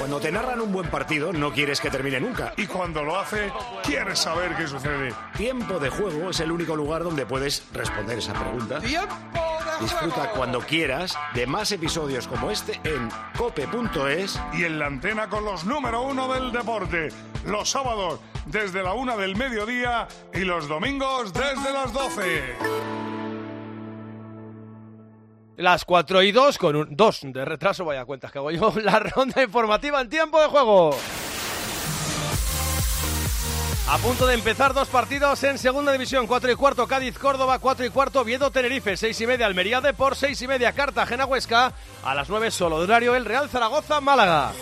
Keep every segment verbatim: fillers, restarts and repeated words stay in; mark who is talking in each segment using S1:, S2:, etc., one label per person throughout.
S1: Cuando te narran un buen partido, no quieres que termine nunca.
S2: Y cuando lo hace, quieres saber qué sucede.
S1: Tiempo de Juego es el único lugar donde puedes responder esa pregunta.
S3: ¡Tiempo de
S1: Disfruta
S3: juego!
S1: cuando quieras de más episodios como este en cope punto es.
S2: Y en la antena con los número uno del deporte. Los sábados desde la una del mediodía y los domingos desde las doce.
S4: Las cuatro y dos, con un dos de retraso, vaya cuentas que hago yo, la ronda informativa en tiempo de juego. A punto de empezar dos partidos en segunda división, cuatro y cuarto Cádiz-Córdoba, cuatro y cuarto Oviedo-Tenerife, seis y media Almería-Depor, seis y media Cartagena-Huesca, a las nueve solo de horario el Real Zaragoza-Málaga.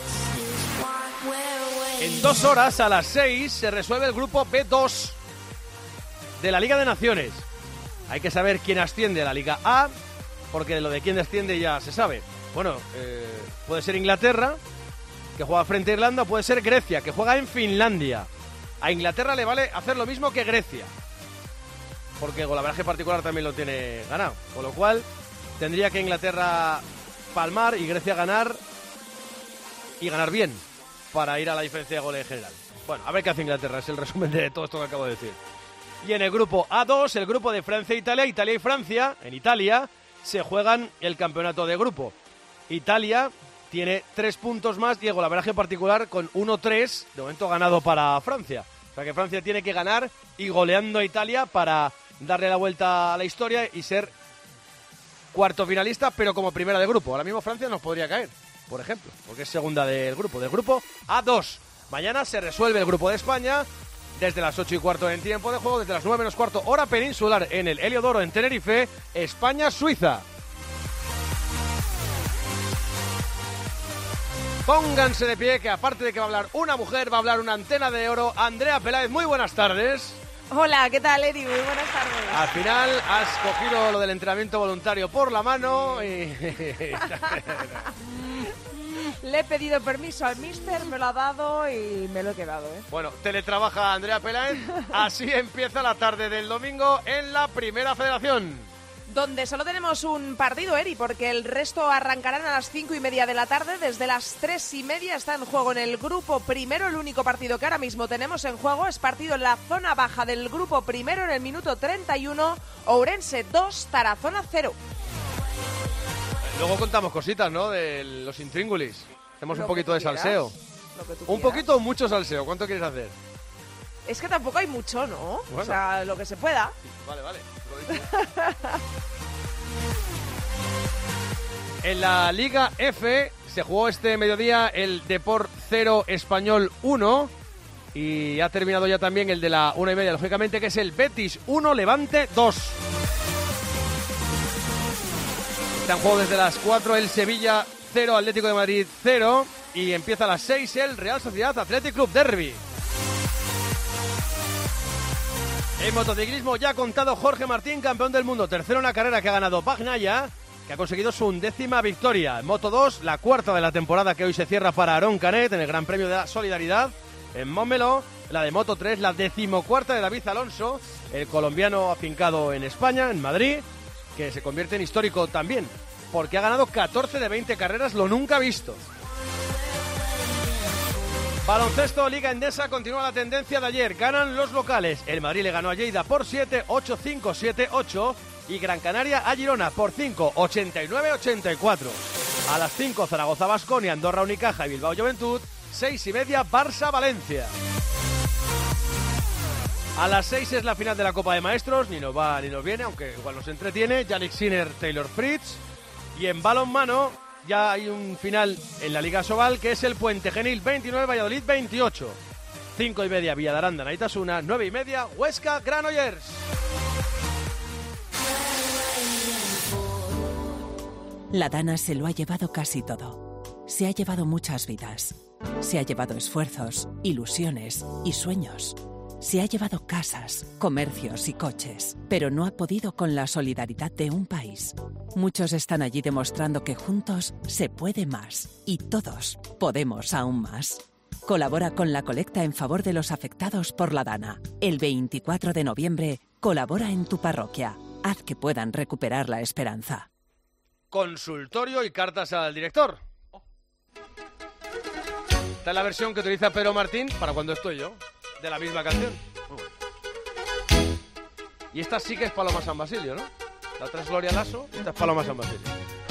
S4: En dos horas, a las seis, se resuelve el grupo B dos de la Liga de Naciones. Hay que saber quién asciende a la Liga A, porque lo de quién desciende ya se sabe. Bueno, eh, puede ser Inglaterra, que juega frente a Irlanda, o puede ser Grecia, que juega en Finlandia. A Inglaterra le vale hacer lo mismo que Grecia, porque golaveraje particular también lo tiene ganado. Con lo cual, tendría que Inglaterra palmar y Grecia ganar, y ganar bien, para ir a la diferencia de goles en general. Bueno, a ver qué hace Inglaterra, es el resumen de todo esto que acabo de decir. Y en el grupo A dos, el grupo de Francia e Italia, Italia y Francia, en Italia, se juegan el campeonato de grupo. Italia tiene tres puntos más, Diego, la veraje particular con uno tres, de momento ganado para Francia. O sea que Francia tiene que ganar y goleando a Italia para darle la vuelta a la historia y ser cuarto finalista, pero como primera de grupo. Ahora mismo Francia nos podría caer, por ejemplo, porque es segunda del grupo, del grupo A dos. Mañana se resuelve el grupo de España desde las ocho y cuarto en tiempo de juego, desde las nueve menos cuarto hora peninsular en el Heliodoro en Tenerife, España-Suiza. Pónganse de pie, que aparte de que va a hablar una mujer, va a hablar una antena de oro. Andrea Peláez, muy buenas tardes.
S5: Hola, ¿qué tal, Eri? Muy buenas tardes.
S4: Al final has cogido lo del entrenamiento voluntario por la mano y...
S5: Le he pedido permiso al míster, me lo ha dado y me lo he quedado, ¿eh?
S4: Bueno, teletrabaja Andrea Peláez. Así empieza la tarde del domingo en la Primera Federación.
S5: Donde solo tenemos un partido, Eri, porque el resto arrancarán a las cinco y media de la tarde. Desde las tres y media está en juego en el grupo primero. El único partido que ahora mismo tenemos en juego es partido en la zona baja del grupo primero en el minuto treinta y uno. Ourense dos, Tarazona cero.
S4: Luego contamos cositas, ¿no? De los intríngulis. Hacemos un poquito de salseo. Un poquito o mucho salseo. ¿Cuánto quieres hacer?
S5: Es que tampoco hay mucho, ¿no?
S4: Bueno.
S5: O sea, lo que se pueda.
S4: Vale, vale. Lo dicho. En la Liga F se jugó este mediodía el Depor cero, Español uno. Y ha terminado ya también el de la una y media, lógicamente, que es el Betis uno, Levante dos. Está en juego desde las cuatro el Sevilla cero, Atlético de Madrid cero. Y empieza a las seis el Real Sociedad Athletic Club Derby. En motociclismo ya ha contado Jorge Martín, campeón del mundo. Tercero en la carrera que ha ganado Bagnaia, que ha conseguido su undécima victoria. En Moto dos, la cuarta de la temporada que hoy se cierra para Aaron Canet en el Gran Premio de la Solidaridad. En Montmeló, la de Moto tres, la decimocuarta de David Alonso, el colombiano afincado en España, en Madrid, que se convierte en histórico también, porque ha ganado catorce de veinte carreras, lo nunca visto. Baloncesto, Liga Endesa, continúa la tendencia de ayer. Ganan los locales. El Madrid le ganó a Lleida por siete, ocho cinco, siete ocho. Y Gran Canaria a Girona por cinco, ochenta y nueve, ochenta y cuatro. A las cinco, Zaragoza, Baskonia, Andorra, Unicaja y Bilbao, Juventud. seis y media, Barça, Valencia. A las seis es la final de la Copa de Maestros. Ni nos va ni nos viene, aunque igual nos entretiene. Yannick Sinner, Taylor Fritz. Y en balonmano ya hay un final en la Liga Sobal, que es el Puente Genil veintinueve, Valladolid veintiocho. cinco y media, Villa de Aranda, Naitasuna. nueve y media, Huesca, Granollers.
S6: La Dana se lo ha llevado casi todo. Se ha llevado muchas vidas. Se ha llevado esfuerzos, ilusiones y sueños. Se ha llevado casas, comercios y coches, pero no ha podido con la solidaridad de un país. Muchos están allí demostrando que juntos se puede más y todos podemos aún más. Colabora con la colecta en favor de los afectados por la Dana. El veinticuatro de noviembre, colabora en tu parroquia. Haz que puedan recuperar la esperanza.
S4: Consultorio y cartas al director. Esta es la versión que utiliza Pedro Martín para cuando estoy yo, de la misma canción. Muy bueno. Y esta sí que es Paloma San Basilio, ¿no? La otra es Gloria Lasso y esta es Paloma San Basilio.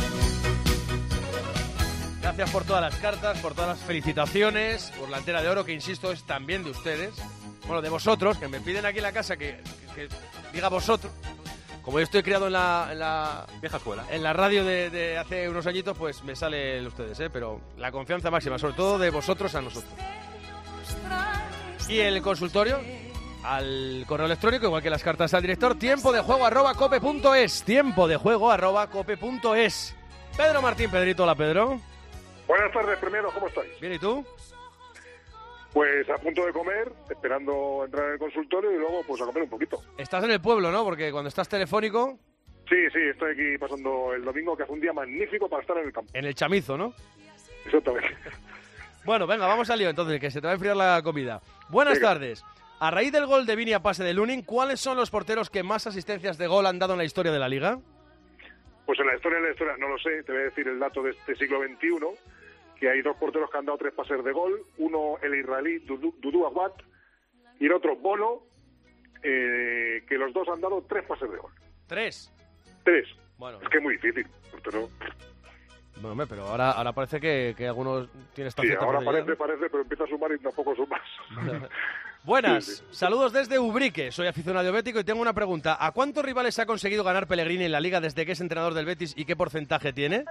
S4: Gracias por todas las cartas, por todas las felicitaciones, por la Antena de Oro, que insisto, es también de ustedes. Bueno, de vosotros, que me piden aquí en la casa que, que, que diga vosotros. Como yo estoy criado en la, en la
S3: vieja escuela,
S4: en la radio de, de hace unos añitos, pues me salen ustedes, ¿eh? Pero la confianza máxima, sobre todo de vosotros a nosotros. Y el consultorio, al correo electrónico, igual que las cartas al director, tiempo de juego arroba cope punto es, tiempo de juego arroba cope punto es. Pedro Martín, Pedrito, hola Pedro.
S7: Buenas tardes, primero, ¿cómo estáis?
S4: Bien, ¿y tú?
S7: Pues a punto de comer, esperando entrar en el consultorio y luego pues a comer un poquito.
S4: Estás en el pueblo, ¿no? Porque cuando estás telefónico...
S7: Sí, sí, estoy aquí pasando el domingo, que hace un día magnífico para estar en el campo.
S4: En el chamizo, ¿no?
S7: Exactamente.
S4: Bueno, venga, vamos al lío entonces, que se te va a enfriar la comida. Buenas
S7: venga.
S4: tardes. A raíz del gol de Vini a pase de Lunin, ¿cuáles son los porteros que más asistencias de gol han dado en la historia de la Liga?
S7: Pues en la historia de la historia, no lo sé, te voy a decir el dato de este siglo veintiuno, que hay dos porteros que han dado tres pases de gol, uno el israelí Dudu, Dudu Aguat y el otro Bono, eh, que los dos han dado tres pases de gol.
S4: ¿Tres?
S7: Tres.
S4: Bueno.
S7: Es que es muy difícil, portero.
S4: Bueno, hombre, pero ahora, ahora parece que, que algunos tienen esta
S7: Sí,
S4: cierta
S7: ahora
S4: facilidad,
S7: parece, parece, pero empieza a sumar y tampoco sumas.
S4: Buenas,
S7: Sí, sí.
S4: saludos desde Ubrique, soy aficionado bético y tengo una pregunta. ¿A cuántos rivales ha conseguido ganar Pellegrini en la Liga desde que es entrenador del Betis y qué porcentaje tiene?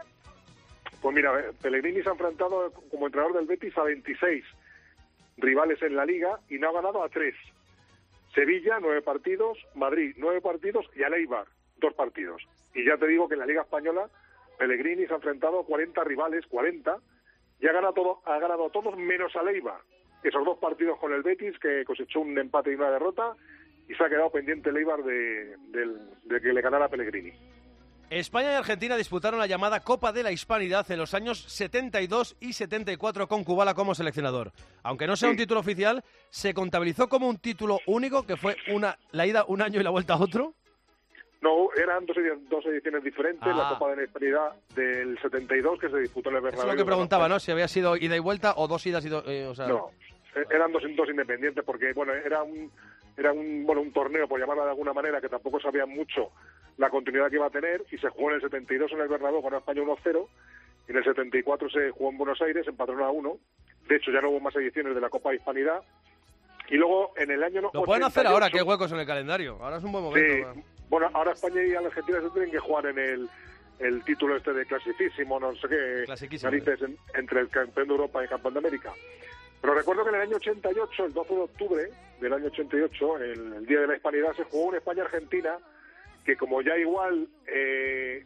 S7: Pues mira, Pellegrini se ha enfrentado como entrenador del Betis a veintiséis rivales en la Liga y no ha ganado a tres. Sevilla, nueve partidos, Madrid, nueve partidos y a Eibar, dos partidos. Y ya te digo que en la Liga Española Pellegrini se ha enfrentado a cuarenta rivales, cuarenta, y ha ganado, todo, ha ganado a todos menos a Eibar. Esos dos partidos con el Betis, que cosechó un empate y una derrota, y se ha quedado pendiente el Eibar de, de, de que le ganara a Pellegrini.
S4: España y Argentina disputaron la llamada Copa de la Hispanidad en los años setenta y dos y setenta y cuatro con Kubala como seleccionador. Aunque no sea
S7: Sí.
S4: un título oficial, ¿se contabilizó como un título único, que fue una la ida un año y la vuelta a otro?
S7: No, eran dos, edi- dos ediciones diferentes,
S4: Ah.
S7: la Copa de la Hispanidad del setenta y dos que se disputó en el
S4: Eso
S7: Bernabéu.
S4: es lo que preguntaba, ¿no? Si había sido ida y vuelta o dos idas y dos... Eh, o sea...
S7: No, eh, eran dos, dos independientes porque, bueno, era un era un bueno un torneo, por llamarlo de alguna manera, que tampoco sabían mucho la continuidad que iba a tener, y se jugó en el setenta y dos en el Bernabéu, ganó España uno cero, y en el setenta y cuatro se jugó en Buenos Aires, empató uno a uno. De hecho, ya no hubo más ediciones de la Copa de Hispanidad. Y luego, en el año...
S4: Lo pueden hacer ahora, que hay
S7: ochenta y ocho,
S4: huecos en el calendario. Ahora es un buen momento.
S7: Sí, bueno, ahora España y Argentina se tienen que jugar en el, el título este de clasiquísimo, no sé qué,
S4: Clasiquísimo,
S7: narices, en- entre el campeón de Europa y el campeón de América. Pero recuerdo que en el año ochenta y ocho, el doce de octubre del año ochenta y ocho, el, el Día de la Hispanidad, se jugó una España-Argentina que, como ya igual eh,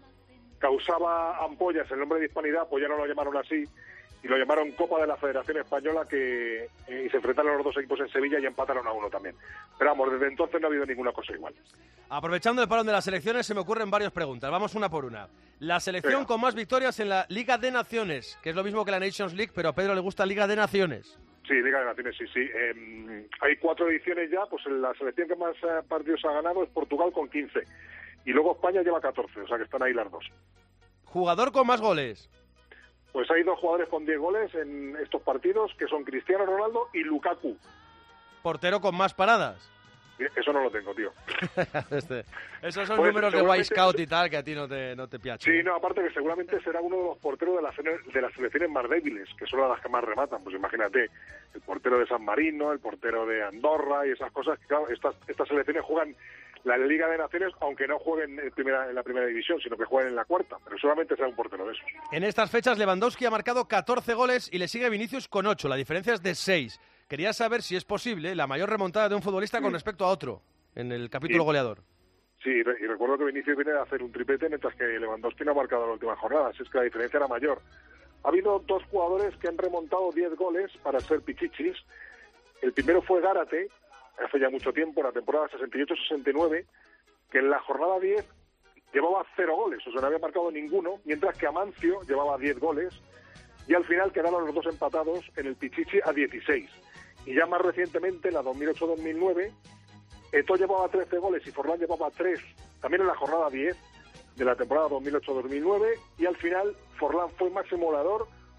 S7: causaba ampollas el nombre de Hispanidad, pues ya no lo llamaron así, y lo llamaron Copa de la Federación Española, que eh, y se enfrentaron los dos equipos en Sevilla y empataron a uno también. Pero vamos, desde entonces no ha habido ninguna cosa igual.
S4: Aprovechando el parón de las selecciones, se me ocurren varias preguntas. Vamos una por una. La selección
S7: Venga.
S4: con más victorias en la Liga de Naciones, que es lo mismo que la Nations League, pero a Pedro le gusta Liga de Naciones.
S7: Sí, Liga de Naciones, sí, sí. Eh, hay cuatro ediciones ya, pues la selección que más eh, partidos ha ganado es Portugal con quince. Y luego España lleva catorce, o sea que están ahí las dos.
S4: Jugador con más goles.
S7: Pues hay dos jugadores con diez goles en estos partidos, que son Cristiano Ronaldo y Lukaku.
S4: Portero con más paradas.
S7: Eso no lo tengo, tío.
S4: Este, esos son
S7: Pues,
S4: números de White
S7: seguramente-
S4: Scout y tal, que a ti no te, no te piachan.
S7: Sí, no, aparte que seguramente será uno de los porteros de las, de las selecciones más débiles, que son las que más rematan. Pues imagínate, el portero de San Marino, el portero de Andorra y esas cosas. Que, claro, estas, estas selecciones juegan la Liga de Naciones, aunque no jueguen en, primera, en la primera división, sino que jueguen en la cuarta. Pero solamente será un portero de esos.
S4: En estas fechas, Lewandowski ha marcado catorce goles y le sigue Vinicius con ocho. La diferencia es de seis. Quería saber si es posible la mayor remontada de un futbolista con respecto a otro en el capítulo
S7: Sí.
S4: goleador.
S7: Sí, y recuerdo que Vinicius viene a hacer un triplete mientras que Lewandowski no ha marcado la última jornada, así es que la diferencia era mayor. Ha habido dos jugadores que han remontado diez goles para ser pichichis. El primero fue Gárate, hace ya mucho tiempo, en la temporada sesenta y ocho sesenta y nueve, que en la jornada diez llevaba cero goles, o sea, no había marcado ninguno, mientras que Amancio llevaba diez goles, y al final quedaron los dos empatados en el pichichi a dieciséis. Y ya más recientemente, en la dos mil ocho dos mil nueve, Eto'o llevaba trece goles y Forlán llevaba tres, también en la jornada diez de la temporada dos mil ocho dos mil nueve, y al final Forlán fue máximo goleador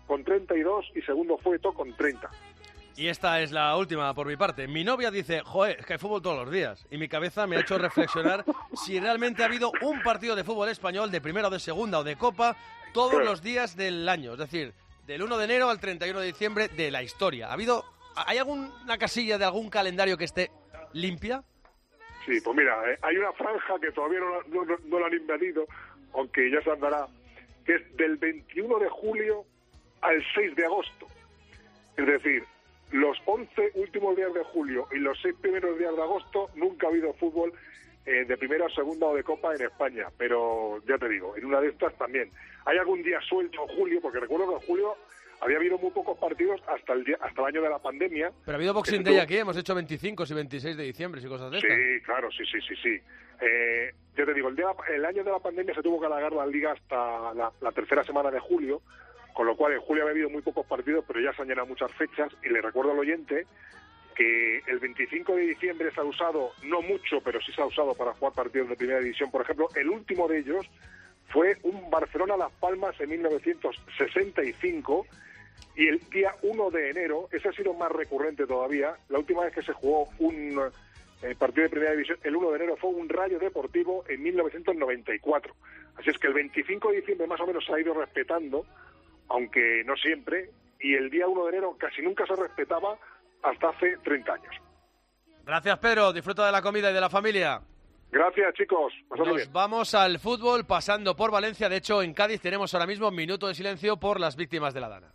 S7: con treinta y dos y segundo fue Eto con treinta.
S4: Y esta es la última por mi parte. Mi novia dice, joder, es que hay fútbol todos los días. Y mi cabeza me ha hecho reflexionar si realmente ha habido un partido de fútbol español de primera o de segunda o de copa todos los días del año. Es decir, del uno de enero al treinta y uno de diciembre de la historia. ¿Ha habido, ¿Hay alguna casilla de algún calendario que esté limpia?
S7: Sí, pues mira, eh, hay una franja que todavía no, no, no, no la han invadido, aunque ya se andará, que es del veintiuno de julio al seis de agosto. Es decir, los once últimos días de julio y los seis primeros días de agosto nunca ha habido fútbol eh, de primera, segunda o de copa en España, pero ya te digo, en una de estas también. Hay algún día suelto en julio, porque recuerdo que en julio había habido muy pocos partidos hasta el día, hasta el año de la pandemia.
S4: Pero ha habido Boxing Day aquí, hemos hecho veinticinco y veintiséis de diciembre y cosas de estas.
S7: Sí, claro, sí, sí, sí, sí. Eh, yo te digo, el, día, el año de la pandemia se tuvo que alargar la liga hasta la, la tercera semana de julio, con lo cual en julio había habido muy pocos partidos, pero ya se han llenado muchas fechas, y le recuerdo al oyente que el veinticinco de diciembre se ha usado, no mucho, pero sí se ha usado para jugar partidos de primera división. Por ejemplo, el último de ellos fue un Barcelona-Las Palmas en mil novecientos sesenta y cinco, y el día uno de enero, ese ha sido más recurrente todavía, la última vez que se jugó un eh, partido de primera división, el uno de enero, fue un Rayo Deportivo en mil novecientos noventa y cuatro. Así es que el veinticinco de diciembre más o menos se ha ido respetando, aunque no siempre, y el día uno de enero casi nunca se respetaba hasta hace treinta años.
S4: Gracias, Pedro. Disfruta de la comida y de la familia.
S7: Gracias, chicos. Pasadlo
S4: Nos
S7: bien.
S4: vamos al fútbol pasando por Valencia. De hecho, en Cádiz tenemos ahora mismo un minuto de silencio por las víctimas de la Dana.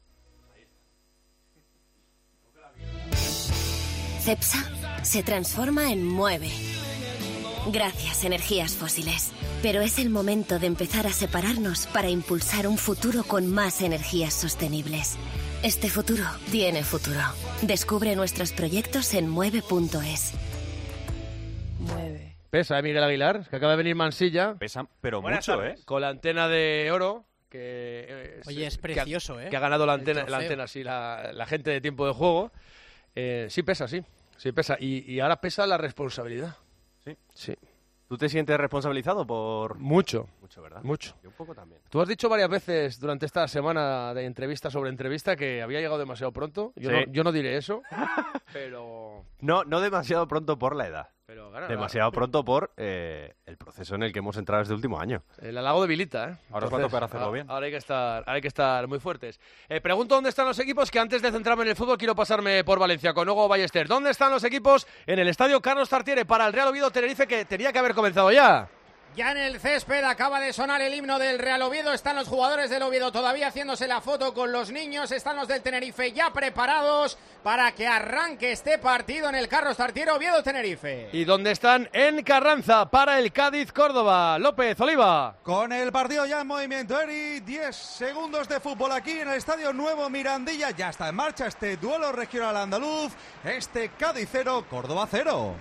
S3: Cepsa se transforma en Mueve. Gracias, energías fósiles. Pero es el momento de empezar a separarnos para impulsar un futuro con más energías sostenibles. Este futuro tiene futuro. Descubre nuestros proyectos en mueve punto es.
S5: Mueve.
S4: Pesa, ¿eh, Miguel Aguilar? Que acaba de venir Mansilla.
S8: Pesa, pero
S4: Buenas
S8: mucho,
S4: tardes.
S8: ¿eh?
S4: Con la antena de oro. Que, eh,
S9: Oye, es precioso,
S4: que ha,
S9: ¿eh?
S4: Que ha ganado la antena,
S9: El
S4: la
S9: trofeo.
S4: antena sí, la, la gente de tiempo de juego. Eh, sí pesa, sí. Sí pesa. Y, y ahora pesa la responsabilidad.
S8: Sí.
S4: Sí.
S8: ¿Tú te sientes responsabilizado por...?
S4: Mucho.
S8: Mucho, ¿verdad?
S4: Mucho.
S8: Yo un poco también.
S4: Tú has dicho varias veces durante esta semana de entrevista sobre entrevista que había llegado demasiado pronto. Yo,
S8: Sí.
S4: no, yo no diré eso, pero...
S8: No, no demasiado pronto por la edad.
S4: pero claro,
S8: Demasiado pronto por eh, el proceso en el que hemos entrado este último año.
S4: El halago debilita, ¿eh?
S8: Ahora os va a tocar hacerlo
S4: a-
S8: bien.
S4: Ahora hay que estar, hay que estar muy fuertes. Eh, pregunto dónde están los equipos, que antes de centrarme en el fútbol quiero pasarme por Valencia con Hugo Ballester. ¿Dónde están los equipos en el estadio Carlos Tartiere para el Real Oviedo Tenerife, que tenía que haber comenzado ya?
S9: Ya en el césped acaba de sonar el himno del Real Oviedo. Están los jugadores del Oviedo todavía haciéndose la foto con los niños. Están los del Tenerife ya preparados para que arranque este partido en el Carlos Tartiere Oviedo-Tenerife.
S4: ¿Y dónde están? En Carranza para el Cádiz-Córdoba. López Oliva.
S10: Con el partido ya en movimiento, Eri, diez segundos de fútbol aquí en el Estadio Nuevo Mirandilla. Ya está en marcha este duelo regional andaluz, este Cádiz cero, Córdoba cero.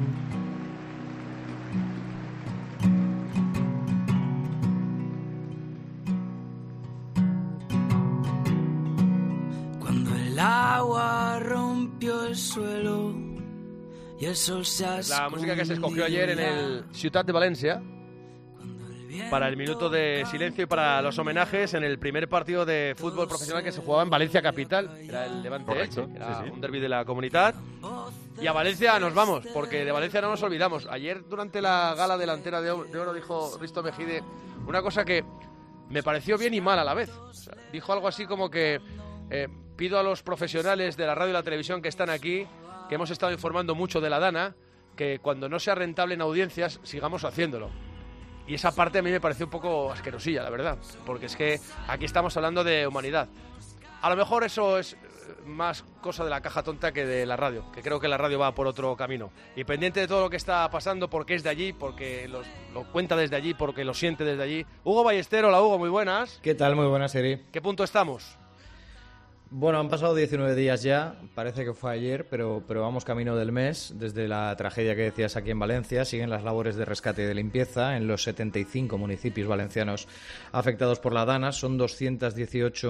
S11: Cuando el agua rompió el suelo y el sol se ha
S4: La música que se escogió ayer en el Ciutat de Valencia para el minuto de silencio y para los homenajes en el primer partido de fútbol profesional que se jugaba en Valencia capital. Era el Levante
S8: Correcto,
S4: Elche, era
S8: sí, sí.
S4: un derbi de la comunidad. Y a Valencia nos vamos, porque de Valencia no nos olvidamos. Ayer, durante la gala de la antena de oro, de oro dijo Risto Mejide una cosa que me pareció bien y mal a la vez. O sea, dijo algo así como que eh, pido a los profesionales de la radio y la televisión que están aquí, que hemos estado informando mucho de la Dana, que cuando no sea rentable en audiencias sigamos haciéndolo. Y esa parte a mí me pareció un poco asquerosilla, la verdad, porque es que aquí estamos hablando de humanidad. A lo mejor eso es eh, más cosa de la caja tonta que de la radio, que creo que la radio va por otro camino. Y pendiente de todo lo que está pasando, porque es de allí, porque los- lo cuenta desde allí, porque lo siente desde allí. Hugo Ballester, hola Hugo, muy buenas.
S12: ¿Qué tal? Muy buenas, Eri.
S4: ¿Qué punto estamos?
S12: Bueno, han pasado diecinueve días ya, parece que fue ayer, pero, pero vamos camino del mes. Desde la tragedia que decías aquí en Valencia, siguen las labores de rescate y de limpieza en los setenta y cinco municipios valencianos afectados por la Dana. Son doscientas dieciocho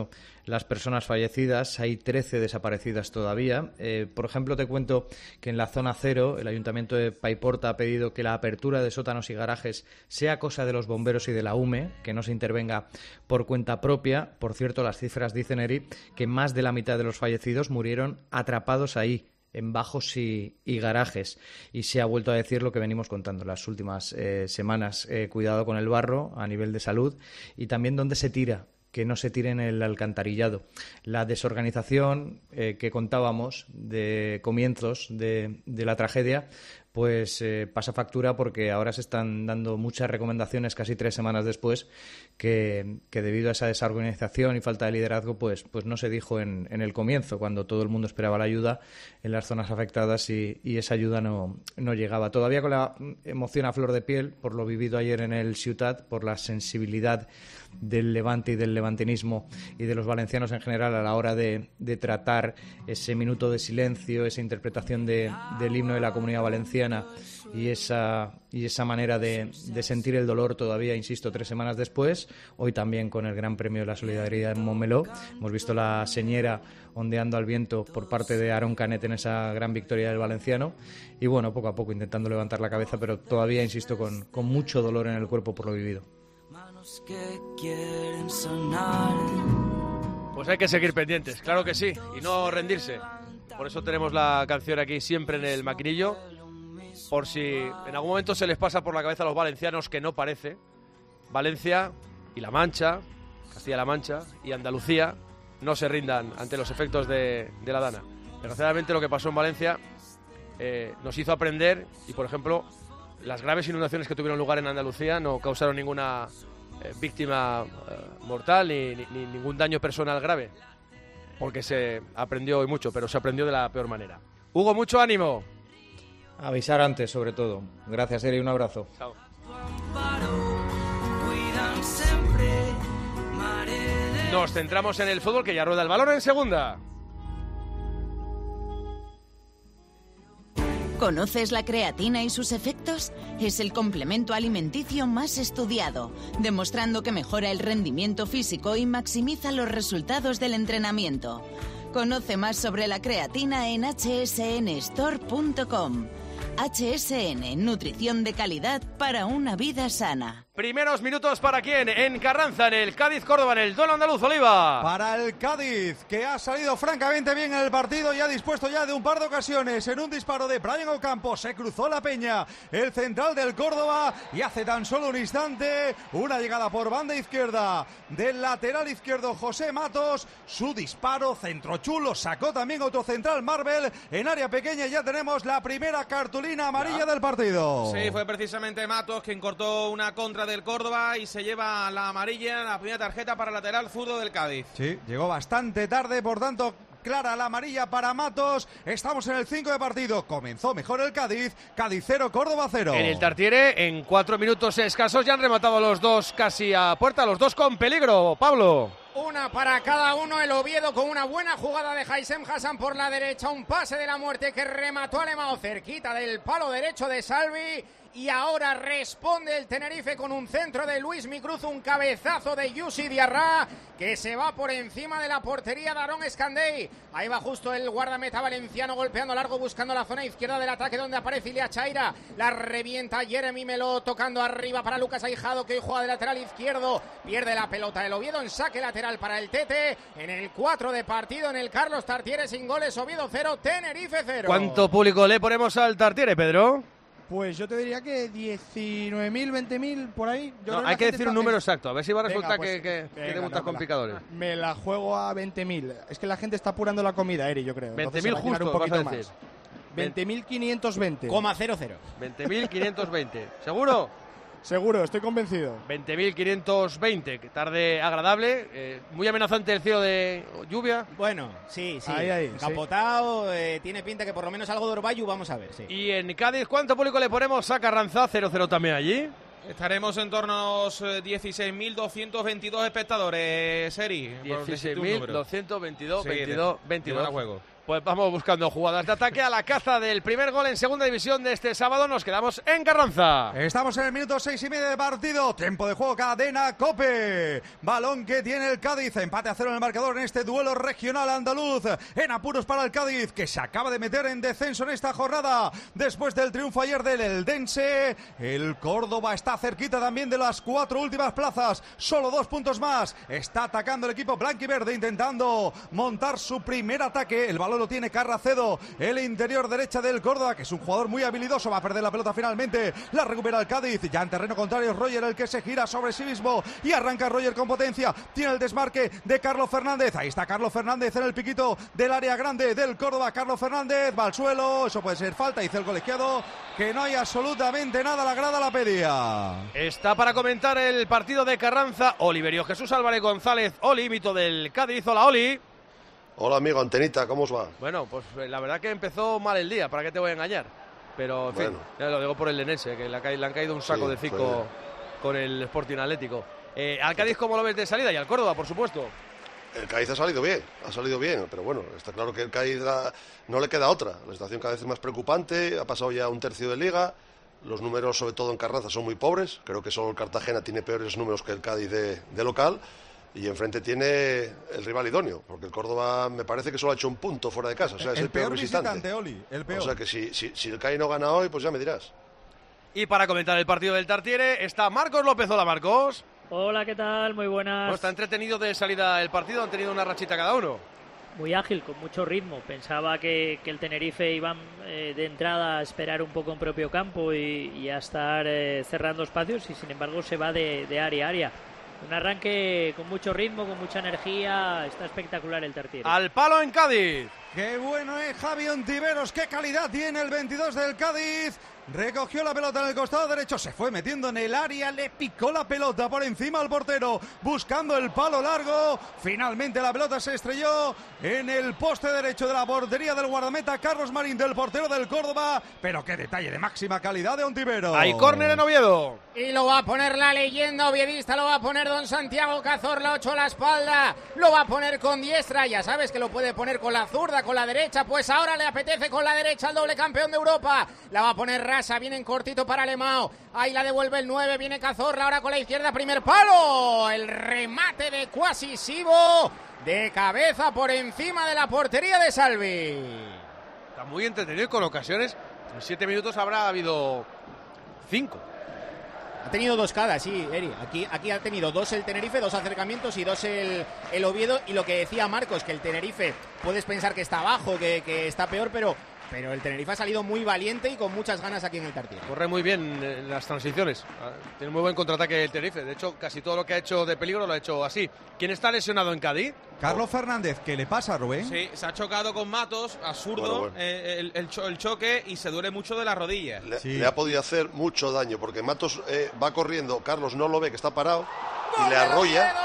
S12: las personas fallecidas. Hay trece desaparecidas todavía. Eh, por ejemplo, te cuento que en la zona cero el Ayuntamiento de Paiporta ha pedido que la apertura de sótanos y garajes sea cosa de los bomberos y de la U M E, que no se intervenga por cuenta propia. Por cierto, las cifras dicen, Eri, que más de la mitad de los fallecidos murieron atrapados ahí, en bajos y, y garajes. Y se ha vuelto a decir lo que venimos contando las últimas eh, semanas. Eh, cuidado con el barro a nivel de salud y también dónde se tira, que no se tire en el alcantarillado. La desorganización eh, que contábamos de comienzos de, de la tragedia pues eh, pasa factura, porque ahora se están dando muchas recomendaciones casi tres semanas después que, que debido a esa desorganización y falta de liderazgo pues, pues no se dijo en, en el comienzo, cuando todo el mundo esperaba la ayuda en las zonas afectadas y, y esa ayuda no, no llegaba. Todavía con la emoción a flor de piel por lo vivido ayer en el Ciutat, por la sensibilidad del Levante y del levantinismo y de los valencianos en general a la hora de, de tratar ese minuto de silencio, esa interpretación de, del himno de la Comunidad Valenciana y esa, y esa manera de, de sentir el dolor todavía, insisto, tres semanas después. Hoy también con el Gran Premio de la Solidaridad en Montmeló hemos visto la señera ondeando al viento por parte de Aaron Canet en esa gran victoria del valenciano y bueno, poco a poco intentando levantar la cabeza, pero todavía, insisto, con, con mucho dolor en el cuerpo por lo vivido.
S11: Que quieren sonar.
S4: Pues hay que seguir pendientes, claro que sí, y no rendirse. Por eso tenemos la canción aquí siempre en el maquinillo, por si en algún momento se les pasa por la cabeza a los valencianos, que no parece. Valencia y La Mancha, Castilla-La Mancha y Andalucía no se rindan ante los efectos de, de la Dana. Desgraciadamente lo que pasó en Valencia eh, nos hizo aprender y, por ejemplo, las graves inundaciones que tuvieron lugar en Andalucía no causaron ninguna eh, víctima eh, mortal ni, ni, ni ningún daño personal grave, porque se aprendió hoy mucho, pero se aprendió de la peor manera. Hugo, mucho ánimo.
S12: Avisar antes, sobre todo. Gracias, Eri, un abrazo.
S4: Chao. Nos centramos en el fútbol, que ya rueda el balón en segunda.
S13: ¿Conoces la creatina y sus efectos? Es el complemento alimenticio más estudiado, demostrando que mejora el rendimiento físico y maximiza los resultados del entrenamiento. Conoce más sobre la creatina en hache ese ene store punto com. H S N, nutrición de calidad para una vida sana.
S4: Primeros minutos para quién, en Carranza, en el Cádiz-Córdoba, en el duelo andaluz, Oliva.
S10: Para el Cádiz, que ha salido francamente bien en el partido y ha dispuesto ya de un par de ocasiones. En un disparo de Brian Ocampo se cruzó la peña, el central del Córdoba, y hace tan solo un instante una llegada por banda izquierda del lateral izquierdo José Matos. Su disparo, centro chulo, sacó también otro central, Marvel, en área pequeña. Ya tenemos la primera cartulina amarilla ya del partido.
S14: Sí, fue precisamente Matos quien cortó una contra del Córdoba y se lleva la amarilla, la primera tarjeta para el lateral zurdo del Cádiz.
S10: Sí, llegó bastante tarde, por tanto clara la amarilla para Matos. Estamos en el cinco de partido. Comenzó mejor el Cádiz. Cádiz cero, Córdoba cero.
S4: En el Tartiere, en cuatro minutos escasos, ya han rematado los dos casi a puerta, los dos con peligro. Pablo.
S9: Una para cada uno. El Oviedo con una buena jugada de Haisem Hassan por la derecha. Un pase de la muerte que remató Alemão cerquita del palo derecho de Salvi. Y ahora responde el Tenerife con un centro de Luis Micruz, un cabezazo de Yusi Diarra que se va por encima de la portería de Aaron Escandey. Ahí va justo el guardameta valenciano golpeando largo, buscando la zona izquierda del ataque donde aparece Ilia Chaira. La revienta Jeremy Meló tocando arriba para Lucas Aijado, que hoy juega de lateral izquierdo. Pierde la pelota el Oviedo en saque lateral para el Tete. En el cuatro de partido en el Carlos Tartiere sin goles. Oviedo cero, Tenerife cero.
S4: ¿Cuánto público le ponemos al Tartiere, Pedro?
S15: Pues yo te diría que diecinueve mil, veinte mil, por ahí. Yo
S4: no, hay que decir un número exacto, a ver si va a resultar
S15: pues,
S4: que, que,
S15: venga,
S4: que debutas
S15: no,
S4: con
S15: me
S4: picadores.
S15: La, me la juego a veinte mil. Es que la gente está apurando la comida, Eri, yo creo.
S4: veinte mil justo, un poquito vas a decir.
S15: veinte mil quinientos veinte.
S9: Coma cero cero.
S4: veinte mil quinientos veinte. ¿Seguro?
S15: Seguro, estoy convencido.
S4: veinte mil quinientos veinte, que tarde agradable, eh, muy amenazante el cielo de lluvia.
S9: Bueno, sí, sí.
S15: Ahí, ahí,
S9: Capotado, sí. Eh, tiene pinta que por lo menos algo de Orbayu, vamos a ver, sí.
S4: Y en Cádiz, ¿cuánto público le ponemos a Carranza? cero cero también allí.
S14: Estaremos en torno a los dieciséis mil doscientos veintidós espectadores, Seri.
S4: dieciséis mil doscientos veintidós,
S14: sí,
S4: veintidós,
S14: de,
S4: veintidós.
S14: de juego.
S4: Pues vamos buscando jugadas de ataque a la caza del primer gol en segunda división de este sábado. Nos quedamos en Carranza.
S10: Estamos en el minuto seis y medio de partido. Tiempo de juego, cadena COPE. Balón que tiene el Cádiz. Empate a cero en el marcador en este duelo regional andaluz. En apuros para el Cádiz, que se acaba de meter en descenso en esta jornada. Después del triunfo ayer del Eldense, el Córdoba está cerquita también de las cuatro últimas plazas. Solo dos puntos más. Está atacando el equipo blanquiverde, intentando montar su primer ataque. El balón lo tiene Carracedo, el interior derecha del Córdoba, que es un jugador muy habilidoso. Va a perder la pelota finalmente, la recupera el Cádiz. Ya en terreno contrario, Roger el que se gira sobre sí mismo y arranca Roger con potencia. Tiene el desmarque de Carlos Fernández. Ahí está Carlos Fernández en el piquito del área grande del Córdoba. Carlos Fernández va al suelo, eso puede ser falta, dice el colegiado, que no hay absolutamente nada, la grada la pedía.
S4: Está para comentar el partido de Carranza Oliverio Jesús Álvarez González, Oli, mito del Cádiz. Hola, Oli.
S16: Hola, amigo Antenita, ¿cómo os va?
S4: Bueno, pues la verdad que empezó mal el día, ¿para qué te voy a engañar? Pero, en bueno. fin, ya lo digo por el Lenense, que le, ha, le han caído un saco sí, de cico fue... con el Sporting Atlético. Eh, ¿Al Cádiz cómo lo ves de salida? Y al Córdoba, por supuesto.
S16: El Cádiz ha salido bien, ha salido bien, pero bueno, está claro que el Cádiz la, no le queda otra. La situación cada vez es más preocupante, ha pasado ya un tercio de liga, los números, sobre todo en Carranza, son muy pobres. Creo que solo el Cartagena tiene peores números que el Cádiz de, de local. Y enfrente tiene el rival idóneo, porque el Córdoba me parece que solo ha hecho un punto fuera de casa, o sea, es el, el peor, peor visitante. visitante
S10: Oli, el peor.
S16: O sea que si, si, si el Cádiz no gana hoy, pues ya me dirás.
S4: Y para comentar el partido del Tartiere está Marcos López. Hola, Marcos.
S17: Hola, ¿qué tal? Muy buenas.
S4: Bueno, está entretenido de salida el partido, han tenido una rachita cada uno.
S17: Muy ágil, con mucho ritmo. Pensaba que, que el Tenerife iba eh, de entrada a esperar un poco en propio campo y, y a estar eh, cerrando espacios, y sin embargo se va de, de área a área. Un arranque con mucho ritmo, con mucha energía. Está espectacular el Tartiere.
S4: Al palo en Cádiz.
S10: Qué bueno es Javi Ontiveros, qué calidad tiene el veintidós del Cádiz. Recogió la pelota en el costado derecho, se fue metiendo en el área, le picó la pelota por encima al portero, buscando el palo largo. Finalmente la pelota se estrelló en el poste derecho de la portería del guardameta Carlos Marín, del portero del Córdoba. Pero qué detalle de máxima calidad de Ontiveros.
S4: Hay córner en Oviedo.
S9: Y lo va a poner la leyenda oviedista, lo va a poner don Santiago Cazorla, ocho a la espalda. Lo va a poner con diestra, ya sabes que lo puede poner con la zurda, con la derecha. Pues ahora le apetece con la derecha al doble campeón de Europa. La va a poner Rasa, viene en cortito para Alemão. Ahí la devuelve el nueve, viene Cazorla ahora con la izquierda, primer palo. El remate de Cuasi Sibo, de cabeza por encima de la portería de Salvi.
S4: Está muy entretenido y con ocasiones. En siete minutos habrá habido cinco.
S9: Ha tenido dos cada, sí, Eri. Aquí, aquí ha tenido dos el Tenerife, dos acercamientos y dos el, el Oviedo. Y lo que decía Marcos, que el Tenerife, puedes pensar que está abajo, que, que está peor, pero... Pero el Tenerife ha salido muy valiente y con muchas ganas aquí en el Tartiere.
S4: Corre muy bien en las transiciones. Tiene muy buen contraataque el Tenerife. De hecho, casi todo lo que ha hecho de peligro lo ha hecho así. ¿Quién está lesionado en Cádiz?
S10: Carlos Fernández. ¿Qué le pasa, Rubén?
S14: Sí, se ha chocado con Matos, absurdo, bueno, bueno. Eh, el, el, cho el choque, y se duele mucho de las rodillas.
S16: Le,
S14: sí.
S16: le ha podido hacer mucho daño, porque Matos eh, va corriendo, Carlos no lo ve, que está parado, y le arrolla.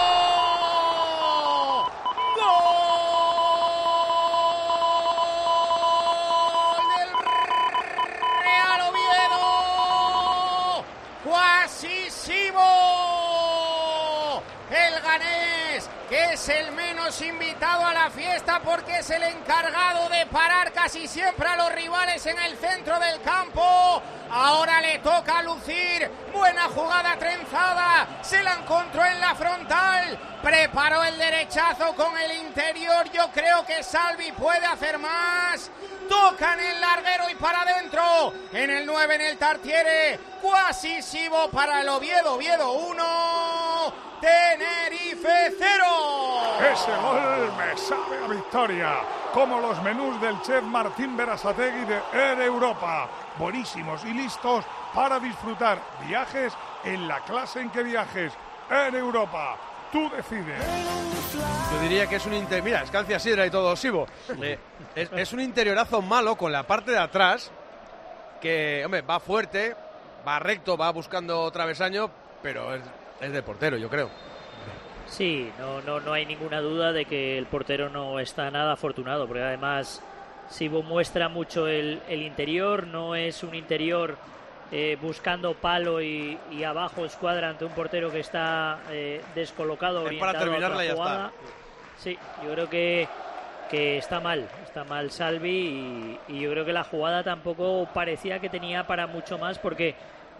S9: El ganés, que es el menos invitado a la fiesta porque es el encargado de parar casi siempre a los rivales en el centro del campo. Ahora le toca lucir. Buena jugada trenzada, se la encontró en la frontal, preparó el derechazo con el interior. Yo creo que Salvi puede hacer más. Tocan el larguero y para adentro. En el nueve, en el Tartiere, Cuasi Sibo para el Oviedo. Oviedo uno, Tenerife cero.
S2: Ese gol me sabe a victoria, como los menús del chef Martín Berasategui de Air Europa. Buenísimos y listos para disfrutar viajes en la clase en que viajes. Air Europa, tú decides.
S4: Yo diría que es un inter... Mira, escancia sidra y todo, Sibo. Eh, es, es un interiorazo malo con la parte de atrás, que, hombre, va fuerte, va recto, va buscando travesaño, pero es, es de portero, yo creo.
S17: Sí, no, no, no hay ninguna duda de que el portero no está nada afortunado, porque además Sibo muestra mucho el, el interior, no es un interior eh, buscando palo y, y abajo escuadra ante un portero que está eh, descolocado,
S4: es
S17: orientado
S4: para terminarla
S17: a otra
S4: y ya
S17: jugada.
S4: está.
S17: Sí, yo creo que que está mal, está mal Salvi y, y yo creo que la jugada tampoco parecía que tenía para mucho más porque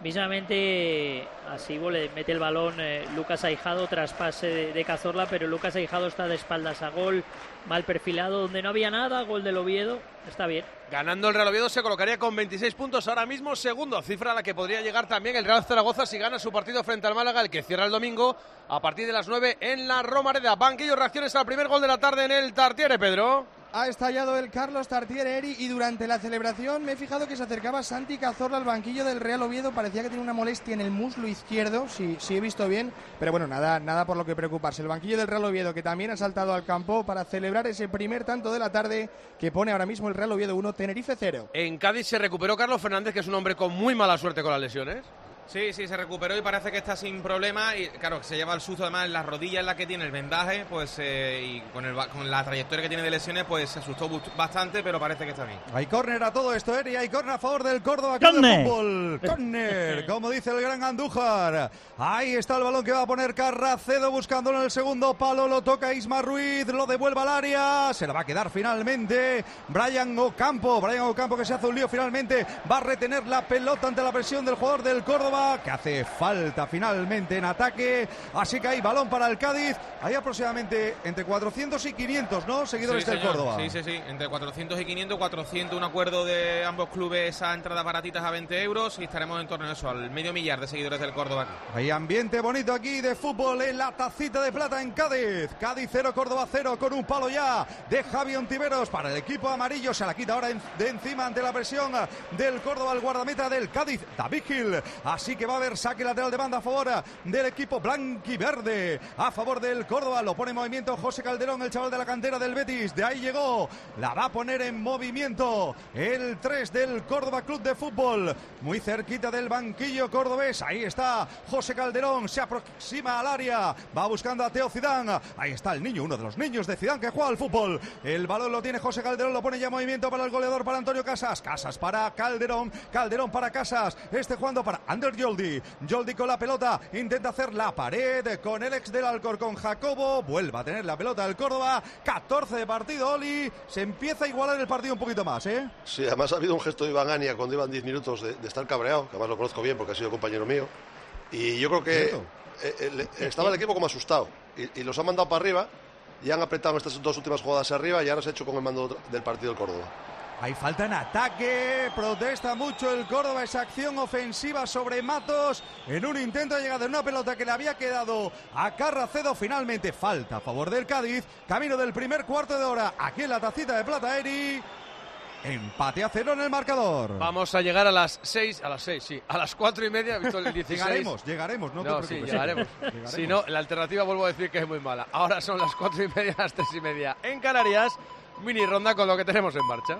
S17: mismamente así le mete el balón eh, Lucas Aijado tras pase de, de Cazorla, pero Lucas Aijado está de espaldas a gol, mal perfilado, donde no había nada, gol del Oviedo, está bien.
S4: Ganando el Real Oviedo se colocaría con veintiséis puntos ahora mismo, segundo, cifra a la que podría llegar también el Real Zaragoza si gana su partido frente al Málaga, el que cierra el domingo a partir de las nueve en la Romareda. Banquillo, reacciones al primer gol de la tarde en el Tartiere, Pedro.
S15: Ha estallado el Carlos Tartiere, Eri, y durante la celebración me he fijado que se acercaba Santi Cazorla al banquillo del Real Oviedo. Parecía que tenía una molestia en el muslo izquierdo, si, si he visto bien, pero bueno, nada, nada por lo que preocuparse. El banquillo del Real Oviedo, que también ha saltado al campo para celebrar ese primer tanto de la tarde que pone ahora mismo el Real Oviedo uno, Tenerife cero.
S4: En Cádiz se recuperó Carlos Fernández, que es un hombre con muy mala suerte con las lesiones.
S14: Sí, sí, se recuperó y parece que está sin problema y claro, que se lleva el susto además en la rodilla en la que tiene el vendaje, pues eh, y con, el, con la trayectoria que tiene de lesiones, pues se asustó bastante, pero parece que está bien.
S10: Hay córner a todo esto, Eri, hay córner a favor del Córdoba Club de Fútbol. Córner, como dice el gran Andújar. Ahí está el balón que va a poner Carracedo buscándolo en el segundo palo, lo toca Isma Ruiz, lo devuelve al área, se la va a quedar finalmente Brian Ocampo, Brian Ocampo que se hace un lío finalmente, va a retener la pelota ante la presión del jugador del Córdoba, que hace falta finalmente en ataque, así que hay balón para el Cádiz, hay aproximadamente entre cuatrocientos y quinientos, ¿no? Seguidores
S14: sí,
S10: del
S14: señor.
S10: Córdoba.
S14: Sí, sí, sí, entre cuatrocientos y quinientos, cuatrocientos un acuerdo de ambos clubes a entradas baratitas a veinte euros y estaremos en torno a eso, al medio millar de seguidores del Córdoba aquí.
S10: Hay ambiente bonito aquí de fútbol en la Tacita de Plata en Cádiz, Cádiz cero, Córdoba cero, con un palo ya de Javi Ontiveros para el equipo amarillo, se la quita ahora de encima ante la presión del Córdoba, el guardameta del Cádiz, David Gil, así que va a haber saque lateral de banda a favor del equipo blanquiverde, a favor del Córdoba, lo pone en movimiento José Calderón, el chaval de la cantera del Betis, de ahí llegó, la va a poner en movimiento el tres del Córdoba Club de Fútbol, muy cerquita del banquillo cordobés, ahí está José Calderón, se aproxima al área, va buscando a Teo Zidane, ahí está el niño, uno de los niños de Zidane que juega al fútbol, el balón lo tiene José Calderón, lo pone ya en movimiento para el goleador, para Antonio Casas, Casas para Calderón, Calderón para Casas, este jugando para Ander Yoldi, Yoldi con la pelota, intenta hacer la pared con el ex del Alcorcón, Jacobo, vuelve a tener la pelota del Córdoba, catorce de partido, Oli, se empieza a igualar el partido un poquito más, ¿eh?
S16: Sí, además ha habido un gesto de Iván Ania cuando iban diez minutos de, de estar cabreado, que además lo conozco bien porque ha sido compañero mío, y yo creo que eh, eh, estaba el equipo como asustado, y, y los han mandado para arriba, y han apretado en estas dos últimas jugadas arriba, y ahora se ha hecho con el mando del partido del Córdoba.
S10: Hay falta en ataque, protesta mucho el Córdoba, esa acción ofensiva sobre Matos en un intento de llegada de una pelota que le había quedado a Carracedo, finalmente falta a favor del Cádiz, camino del primer cuarto de hora aquí en la Tacita de Plata, Eri, empate a cero en el marcador.
S4: Vamos a llegar a las seis, a las seis, sí, a las cuatro y media, visto el dieciséis.
S10: Llegaremos, llegaremos, no,
S4: no
S10: te preocupes.
S4: Sí, llegaremos. llegaremos. Si no, la alternativa vuelvo a decir que es muy mala. Ahora son las cuatro y media, las tres y media en Canarias, mini ronda con lo que tenemos en marcha.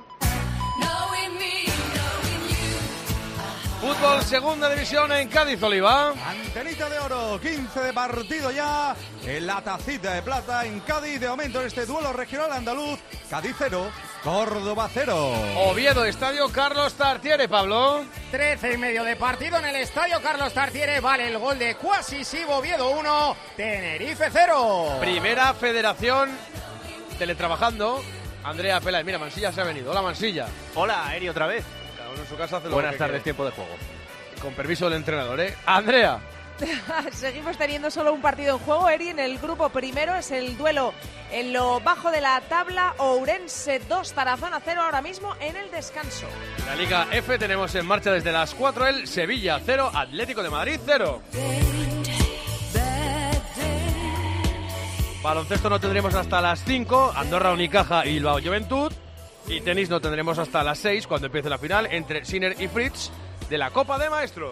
S4: Fútbol segunda división en Cádiz, Oliva.
S10: Antenita de oro, quince de partido ya en la Tacita de Plata en Cádiz. De momento en este duelo regional andaluz, Cádiz cero, Córdoba cero.
S4: Oviedo, estadio Carlos Tartiere, Pablo.
S9: trece y medio de partido en el estadio Carlos Tartiere. Vale el gol de Cuasisivo, Oviedo uno, Tenerife cero.
S4: Primera Federación teletrabajando. Andrea Pela, mira, Mansilla se ha venido. Hola, Mansilla.
S8: Hola, Eri, otra vez.
S4: Cada uno en su casa hace lo
S8: Buenas
S4: que
S8: tardes,
S4: quiere.
S8: tiempo de juego.
S4: Con permiso del entrenador, ¿eh? Andrea.
S5: Seguimos teniendo solo un partido en juego, Eri, en el grupo primero. Es el duelo en lo bajo de la tabla. Ourense dos, Tarazona cero ahora mismo en el descanso.
S4: La Liga F tenemos en marcha desde las cuatro el Sevilla cero, Atlético de Madrid cero. Baloncesto no tendremos hasta las cinco, Andorra, Unicaja y Bilbao Juventud. Y tenis no tendremos hasta las seis, cuando empiece la final entre Sinner y Fritz de la Copa de Maestros.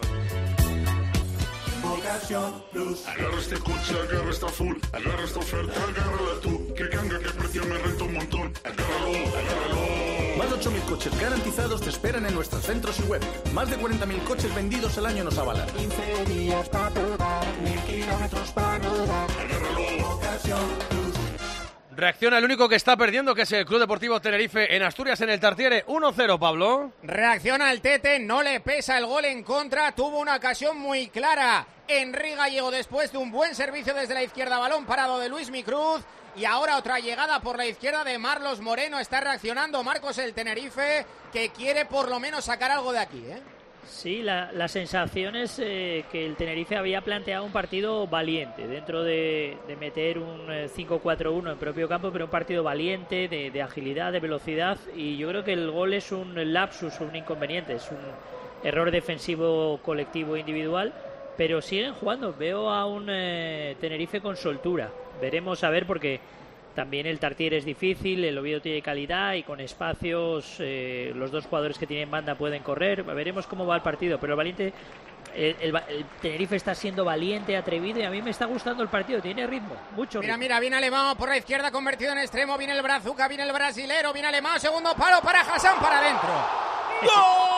S18: Ocasión Plus. Agarra este coche, agarra esta full, agarra esta oferta, agárrala tú. Que canga, que precio me renta un montón. Agárralo, agárralo.
S19: Más de ocho mil coches garantizados te esperan en nuestros centros y web. Más de cuarenta mil coches vendidos al año nos avalan.
S18: quince días para probar, mil kilómetros para rodar. Agárralo. Ocasión Plus.
S4: Reacciona el único que está perdiendo, que es el Club Deportivo Tenerife en Asturias, en el Tartiere. uno cero, Pablo.
S9: Reacciona el Tete, no le pesa el gol en contra, tuvo una ocasión muy clara. Henry Gallego, después de un buen servicio desde la izquierda, balón parado de Luis Micruz. Y ahora otra llegada por la izquierda de Marlos Moreno. Está reaccionando Marcos el Tenerife, que quiere por lo menos sacar algo de aquí, ¿eh?
S17: Sí, la, la sensación es eh, que el Tenerife había planteado un partido valiente, dentro de, de meter un eh, cinco cuatro uno en propio campo, pero un partido valiente, de, de agilidad, de velocidad, y yo creo que el gol es un lapsus, un inconveniente, es un error defensivo colectivo individual, pero siguen jugando. Veo a un eh, Tenerife con soltura. Veremos a ver, porque también el Tartier es difícil, el Oviedo tiene calidad y con espacios eh, los dos jugadores que tienen banda pueden correr. Veremos cómo va el partido, pero el valiente, el, el, el Tenerife está siendo valiente, atrevido, y a mí me está gustando el partido. Tiene ritmo, mucho ritmo.
S9: Mira, mira, viene Alemão por la izquierda, convertido en extremo, viene el Brazuca, viene el brasilero, viene Alemão, segundo palo para Hassan, para adentro. ¡Gol!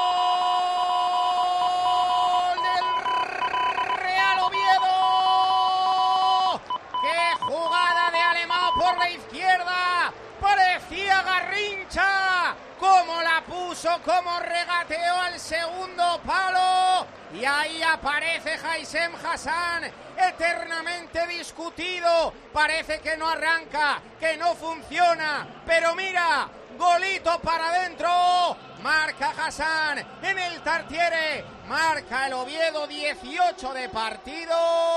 S9: Por la izquierda, parecía Garrincha, como la puso, como regateó al segundo palo, y ahí aparece Haisem Hassan, eternamente discutido, parece que no arranca, que no funciona, pero mira, golito para adentro, marca Hassan en el Tartiere, marca el Oviedo, dieciocho de partido.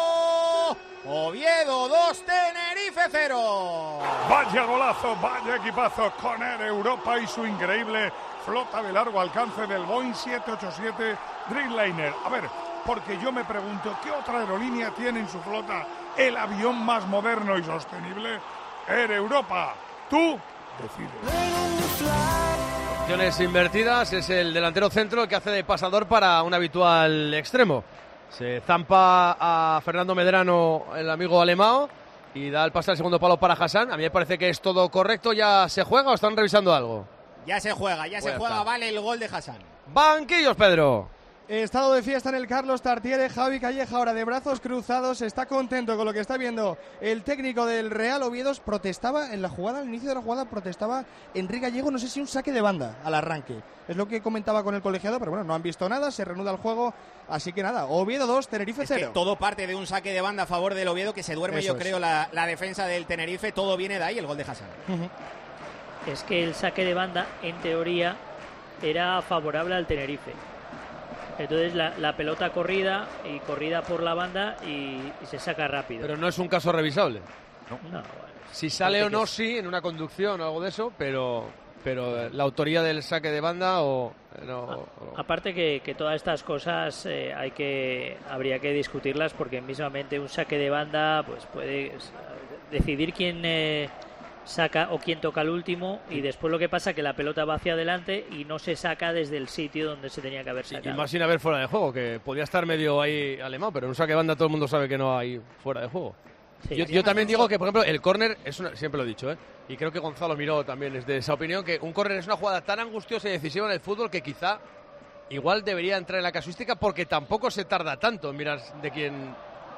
S9: Oviedo dos, Tenerife cero.
S2: Vaya golazo, vaya equipazo con Air Europa y su increíble flota de largo alcance del Boeing siete ochenta y siete Dreamliner. A ver, porque yo me pregunto, ¿qué otra aerolínea tiene en su flota el avión más moderno y sostenible? Air Europa. Tú decides.
S4: Opciones invertidas, es el delantero centro el que hace de pasador para un habitual extremo. Se zampa a Fernando Medrano, el amigo Alemão, y da el pase al segundo palo para Hassan. A mí me parece que es todo correcto. ¿Ya se juega o están revisando algo?
S9: Ya se juega, ya
S4: Pues
S9: se juega,
S4: está.
S9: vale el gol de Hassan.
S4: Banquillos, Pedro.
S15: Estado de fiesta en el Carlos Tartiere. Javi Calleja ahora de brazos cruzados, está contento con lo que está viendo el técnico del Real Oviedo. Protestaba en la jugada, al inicio de la jugada protestaba Enrique Gallego, no sé si un saque de banda al arranque, es lo que comentaba con el colegiado, pero bueno, no han visto nada, se reanuda el juego, así que nada, Oviedo dos, Tenerife
S9: Es que
S15: cero.
S9: todo parte de un saque de banda a favor del Oviedo, que se duerme,
S15: Eso
S9: yo
S15: es.
S9: creo, la, la defensa del Tenerife, todo viene de ahí, el gol de Hassan.
S15: Uh-huh.
S17: Es que el saque de banda, en teoría, era favorable al Tenerife. Entonces la, la pelota corrida y corrida por la banda y, y se saca rápido.
S4: Pero no es un caso revisable.
S17: No, bueno,
S4: Si sale o no,
S17: que
S4: sí, en una conducción o algo de eso, pero, pero la autoría del saque de banda o... No, o-
S17: Aparte que, que todas estas cosas eh, hay que habría que discutirlas, porque mismamente un saque de banda pues puede s- decidir quién eh, saca o quién toca el último, y después lo que pasa es que la pelota va hacia adelante y no se saca desde el sitio donde se tenía que haber
S4: y
S17: sacado.
S4: más sin haber fuera de juego, que podía estar medio ahí Alemão, pero en un saque de banda todo el mundo sabe que no hay fuera de juego.
S17: Sí.
S4: yo, yo también digo que, por ejemplo, el córner, es una, siempre lo he dicho, ¿eh? Y creo que Gonzalo Miró también es de esa opinión, que un córner es una jugada tan angustiosa y decisiva en el fútbol que quizá igual debería entrar en la casuística, porque tampoco se tarda tanto en mirar de quién,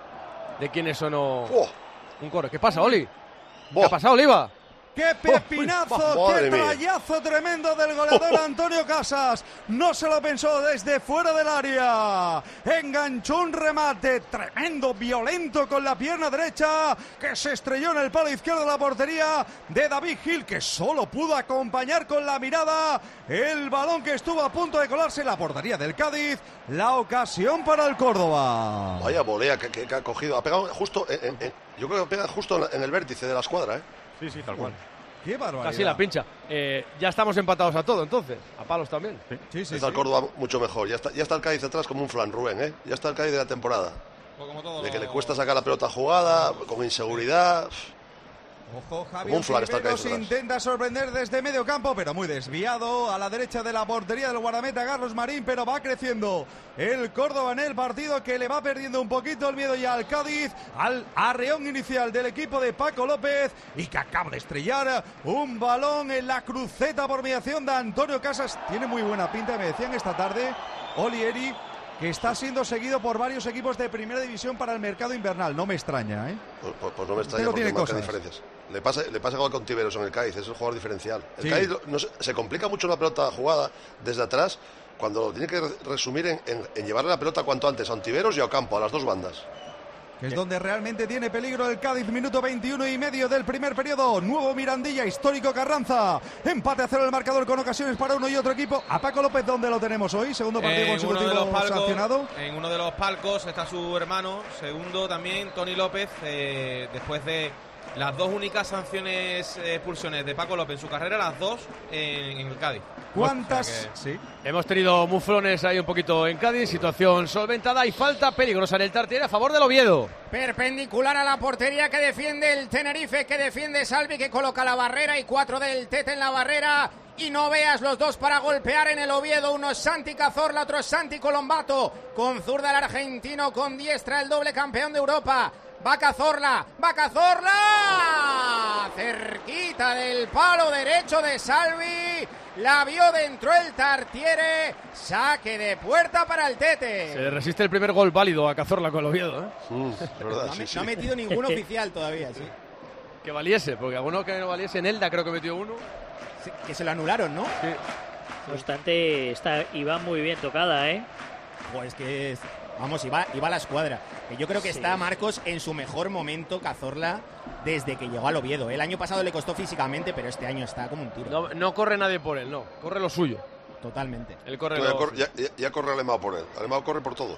S4: de quién es o no un córner. ¿Qué pasa, Oli? ¿Qué ha pasado, Oliva?
S10: ¡Qué pepinazo!
S16: Oh,
S10: ¡Qué
S16: madre mía.
S10: trayazo tremendo del goleador Antonio Casas! No se lo pensó desde fuera del área. Enganchó un remate tremendo, violento con la pierna derecha, que se estrelló en el palo izquierdo de la portería de David Gil, que solo pudo acompañar con la mirada el balón que estuvo a punto de colarse en la portería del Cádiz. La ocasión para el Córdoba.
S16: Vaya volea que, que- que ha cogido. Ha pegado justo, en- en- en- yo creo que pega justo en la- en el vértice de la escuadra, ¿eh?
S10: Sí, sí, tal cual. ¡Qué barbaridad!
S4: Casi la pincha. Eh, ya estamos empatados a todo, entonces. A palos también.
S10: Sí, sí,
S16: está el Córdoba mucho mejor. Ya está, ya está el Cádiz atrás como un flan Rubén, ¿eh? Ya está el Cádiz de la temporada. De que le cuesta sacar la pelota jugada, con inseguridad.
S10: Ojo,
S16: Como
S10: Javier
S16: un flan está el
S10: Silveros
S16: Cádiz atrás.
S10: intenta sorprender desde medio campo, pero muy desviado a la derecha de la portería del guardameta Carlos Marín, pero va creciendo el Córdoba en el partido, que le va perdiendo un poquito el miedo ya al Cádiz, al arreón inicial del equipo de Paco López, y que acaba de estrellar un balón en la cruceta por mediación de Antonio Casas. Tiene muy buena pinta, me decían esta tarde, Olieri, que está siendo seguido por varios equipos de primera división para el mercado invernal. No me extraña, ¿eh?
S16: Pues, pues- pues no me extraña,
S10: Pero
S16: porque
S10: tiene
S16: marca
S10: cosas.
S16: diferencias. Le pasa, le pasa igual con Tiberos en el Cádiz, es el jugador diferencial. El
S10: Sí.
S16: Cádiz no se, se complica mucho la pelota jugada desde atrás, cuando lo tiene que re- resumir en, en- en llevarle la pelota cuanto antes a Ontiveros y a Ocampo, a las dos bandas.
S10: que es donde realmente tiene peligro el Cádiz. Minuto veintiuno y medio del primer periodo. Nuevo Mirandilla, histórico Carranza. Empate a cero el marcador con ocasiones para uno y otro equipo. A Paco López, ¿dónde lo tenemos hoy? Segundo partido
S14: en
S10: consecutivo
S14: uno de los palcos,
S10: sancionado.
S14: En uno de los palcos está su hermano, segundo también, Tony López, eh, después de las dos únicas sanciones, eh, expulsiones de Paco López en su carrera, las dos en, en el Cádiz.
S10: ¿Cuántas?
S4: O sea que
S10: sí.
S4: Hemos tenido muflones ahí un poquito en Cádiz, situación solventada y falta peligrosa en el Tartiere a favor del Oviedo.
S9: Perpendicular a la portería que defiende el Tenerife, que defiende Salvi, que coloca la barrera, y cuatro del Tete en la barrera. Y no veas los dos para golpear en el Oviedo. Uno es Santi Cazorla, otro es Santi Colombato. Con zurda el argentino, con diestra el doble campeón de Europa. Va Cazorla, va Cazorla, cerquita del palo derecho de Salvi, la vio dentro el Tartiere, saque de puerta para el Tete.
S4: Se le resiste el primer gol válido a Cazorla con el Oviedo, ¿eh?
S16: Mm, verdad,
S9: no,
S16: sí,
S9: me,
S16: sí.
S9: no ha metido ningún oficial todavía, sí.
S4: Que valiese, porque alguno que no valiese, en Elda creo que metió uno.
S9: Sí, que se lo anularon, ¿no?
S4: Sí.
S17: No obstante, está Iván muy bien tocada, ¿eh?
S9: Pues que es... Vamos, iba, iba a la escuadra. Yo creo que
S17: Sí.
S9: está Marcos en su mejor momento, Cazorla, desde que llegó al Oviedo. El año pasado le costó físicamente, pero este año está como un tiro.
S4: No, no corre nadie por él, no. Corre lo suyo.
S9: Totalmente.
S4: Él corre
S16: No, ya,
S4: lo
S16: corre, ya, ya- ya corre Alemão por él. Alemão corre por todos.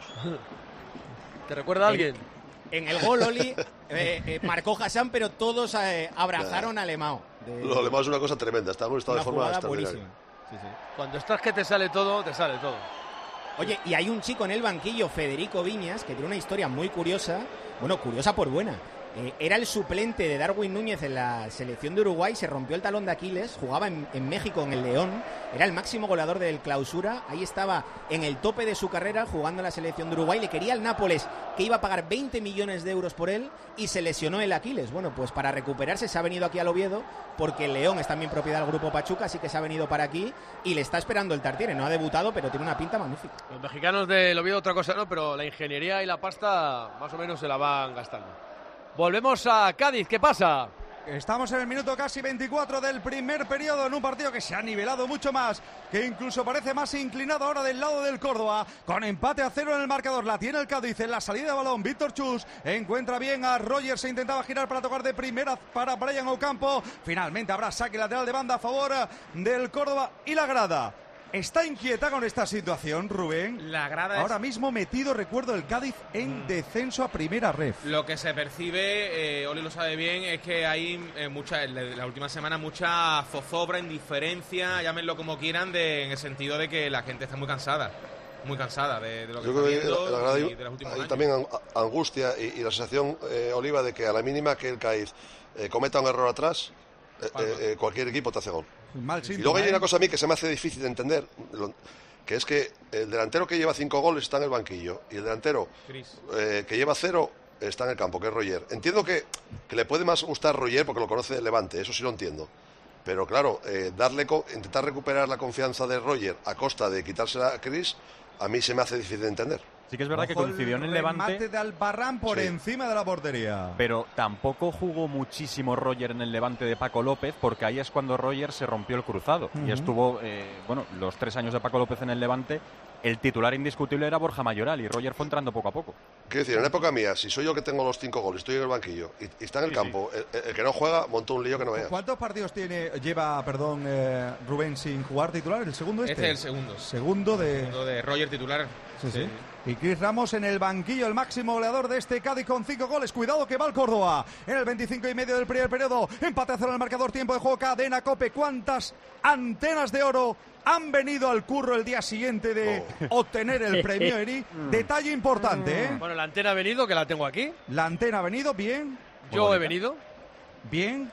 S4: ¿Te recuerda a alguien?
S9: En el gol, Oli, eh, eh, marcó Hassan, pero todos eh, abrazaron a Alemão. De-
S16: Lo Alemão es una cosa tremenda. Está en un estado
S9: una
S16: de forma
S9: jugada
S16: extraordinaria.
S9: buenísima. Sí, sí.
S4: Cuando estás que te sale todo, te sale todo.
S9: Oye, y hay un chico en el banquillo, Federico Viñas, que tiene una historia muy curiosa, bueno, curiosa por buena. Eh, era el suplente de Darwin Núñez en la selección de Uruguay, se rompió el talón de Aquiles, jugaba en, en México en el León, era el máximo goleador del Clausura, ahí estaba en el tope de su carrera jugando en la selección de Uruguay, le quería el Nápoles, que iba a pagar veinte millones de euros por él, y se lesionó el Aquiles. Bueno, pues para recuperarse se ha venido aquí al Oviedo, porque el León es también propiedad del Grupo Pachuca, así que se ha venido para aquí y le está esperando el Tartiere. No ha debutado, pero tiene una pinta magnífica.
S4: Los mexicanos del Oviedo otra cosa no, pero la ingeniería y la pasta más o menos se la van gastando. Volvemos a Cádiz, ¿qué pasa?
S10: Estamos en el minuto casi veinticuatro del primer periodo en un partido que se ha nivelado mucho más, que incluso parece más inclinado ahora del lado del Córdoba, con empate a cero en el marcador. La tiene el Cádiz en la salida de balón. Víctor Chus encuentra bien a Rogers, se intentaba girar para tocar de primera para Brian Ocampo. Finalmente habrá saque lateral de banda a favor del Córdoba y la grada. ¿Está inquieta con esta situación, Rubén?
S14: La grada
S10: Ahora
S14: es...
S10: mismo metido, recuerdo, el Cádiz en
S14: Mm.
S10: descenso a primera ref.
S14: Lo que se percibe, eh, Oli lo sabe bien, es que hay eh, mucha, en la última semana mucha zozobra, indiferencia, llámenlo como quieran, de, en el sentido de que la gente está muy cansada. Muy cansada de, de lo que
S16: Yo
S14: está
S16: creo que
S14: viendo
S16: la, la verdad
S14: y
S16: hay,
S14: de los últimos
S16: hay
S14: años.
S16: también an- angustia y, y la sensación, eh, Oliva, de que a la mínima que el Cádiz eh, cometa un error atrás, eh, eh, eh, cualquier equipo te hace gol.
S10: Mal
S16: Y
S10: síntoma,
S16: luego hay
S10: ¿eh?
S16: una cosa a mí que se me hace difícil de entender, lo- que es que el delantero que lleva cinco goles está en el banquillo y el delantero
S14: Cris.
S16: eh, que lleva cero está en el campo, que es Roger. Entiendo que, que le puede más gustar Roger porque lo conoce de Levante, eso sí lo entiendo. Pero claro, eh, darle co- intentar recuperar la confianza de Roger a costa de quitársela a Cris, a mí se me hace difícil de entender.
S20: Sí que es verdad
S10: Ojo
S20: que coincidió en el
S10: remate
S20: Levante,
S10: de Albarrán por
S16: Sí.
S10: encima de la portería.
S20: pero tampoco jugó muchísimo Roger en el Levante de Paco López, porque ahí es cuando Roger se rompió el cruzado.
S10: Ujú.
S20: Y estuvo, eh, bueno, los tres años de Paco López en el Levante, el titular indiscutible era Borja Mayoral y Roger fue entrando poco a poco.
S16: Quiero decir, en época mía, si soy yo que tengo los cinco goles, estoy en el banquillo y, y está en el
S20: Sí,
S16: campo, el, el que no juega montó un lío que no veas.
S10: ¿Cuántos partidos tiene lleva, perdón, eh, Rubén sin jugar titular? ¿El segundo este?
S14: Este es el segundo.
S10: Segundo de...
S14: Segundo de Roger titular.
S10: Sí, sí. Y Cris Ramos en el banquillo, el máximo goleador de este Cádiz con cinco goles. Cuidado que va el Córdoba en el veinticinco y medio del primer periodo. Empate a cero en el marcador, tiempo de juego, cadena Cope. ¿Cuántas antenas de oro han venido al curro el día siguiente de obtener el premio Eri? Detalle importante, ¿eh?
S4: Bueno, la antena ha venido, que la tengo aquí.
S10: La antena ha venido, bien.
S4: Yo he venido.
S10: Bien.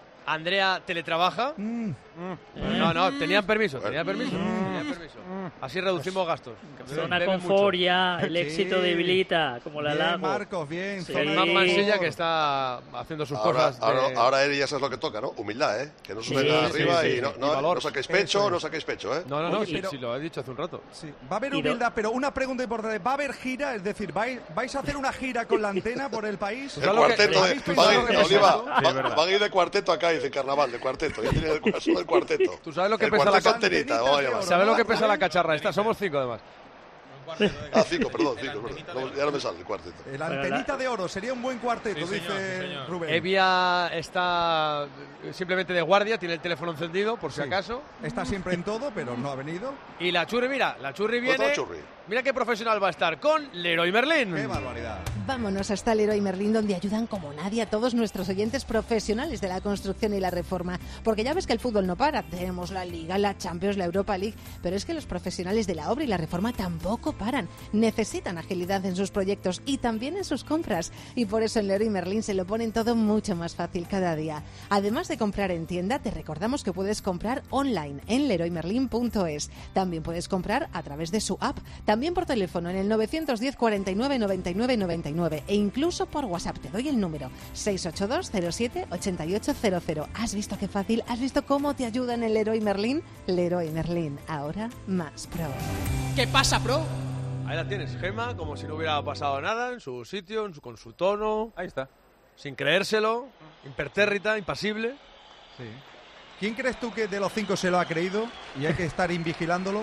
S4: Andrea teletrabaja.
S10: Mm.
S4: No, no, tenían permiso, tenían permiso. Tenían permiso. Así reducimos gastos. Que
S17: Zona
S4: beben
S17: confort
S4: mucho.
S17: ya, el éxito
S10: Sí.
S17: debilita, como la
S10: Bien,
S17: lago.
S10: Marcos, bien.
S17: Sí.
S4: Con
S10: zona
S4: más
S10: de
S4: Mansilla
S10: confort.
S4: que está haciendo sus
S16: Ahora,
S4: cosas. de-
S16: ahora, ahora él ya sabes lo que toca, ¿no? Humildad, ¿eh? Que no se
S17: Sí,
S16: venga
S17: sí,
S16: arriba
S4: sí,
S16: y
S4: sí.
S16: no,
S4: Y
S16: no,
S4: valor.
S16: no saquéis
S10: Eso
S16: pecho,
S10: es.
S16: no saquéis pecho, ¿eh?
S4: No, no, no,
S10: Oye,
S4: sí,
S10: pero-
S4: sí, lo he dicho hace un rato.
S10: Sí, va a haber
S17: Y do-
S10: humildad, pero una pregunta importante. ¿Va a haber gira? Es decir, ¿vais, vais a hacer una gira con la antena por el país?
S16: El
S4: ¿Sabes lo que-
S16: cuarteto,
S10: ¿habéis
S16: de,
S10: pensado
S16: van, a ir,
S10: en eso?
S16: Oliva,
S20: Sí,
S16: va-
S20: es verdad.
S16: van a ir de cuarteto acá, dice carnaval, de cuarteto. Ya tienen el, cu- solo el cuarteto.
S4: ¿Tú sabes lo que
S16: el
S4: pesa la
S16: cuarteto
S4: ca-
S16: antenita, vamos a llamar.
S4: ¿Sabes lo que pesa la cacharra esta? Somos cinco además.
S16: Ah, cinco, perdón, cinco. No, ya no me sale el cuarteto.
S10: El antenita de oro sería un buen cuarteto,
S14: Sí, señor,
S10: dice
S14: sí, señor.
S10: Rubén.
S4: Evia está simplemente de guardia, tiene el teléfono encendido, por si
S10: Sí.
S4: acaso.
S10: Está siempre en todo, pero no ha venido.
S4: Y la Churri, mira, la Churri
S10: Pues
S4: viene.
S10: la Churri.
S4: Mira qué profesional va a estar con Leroy Merlin.
S10: ¡Qué barbaridad!
S21: Vámonos hasta Leroy Merlin, donde ayudan como nadie a todos nuestros oyentes profesionales de la construcción y la reforma. Porque ya ves que el fútbol no para. Tenemos la Liga, la Champions, la Europa League. Pero es que los profesionales de la obra y la reforma tampoco paran. Necesitan agilidad en sus proyectos y también en sus compras. Y por eso en Leroy Merlin se lo ponen todo mucho más fácil cada día. Además de comprar en tienda, te recordamos que puedes comprar online en leroy merlin punto es. También puedes comprar a través de su app. También por teléfono en el novecientos diez cuarenta y nueve noventa y nueve noventa y nueve e incluso por WhatsApp. Te doy el número seis ocho dos cero siete ocho ocho cero cero. ¿Has visto qué fácil? ¿Has visto cómo te ayuda en el Leroy Merlin? Leroy Merlin, ahora más pro.
S9: ¿Qué pasa, pro?
S4: Ahí la tienes, Gema, como si no hubiera pasado nada, en su sitio, en su, con su tono.
S20: Ahí está.
S4: Sin creérselo, impertérrita, impasible.
S10: Sí. ¿Quién crees tú que de los cinco se lo ha creído y hay que estar invigilándolo?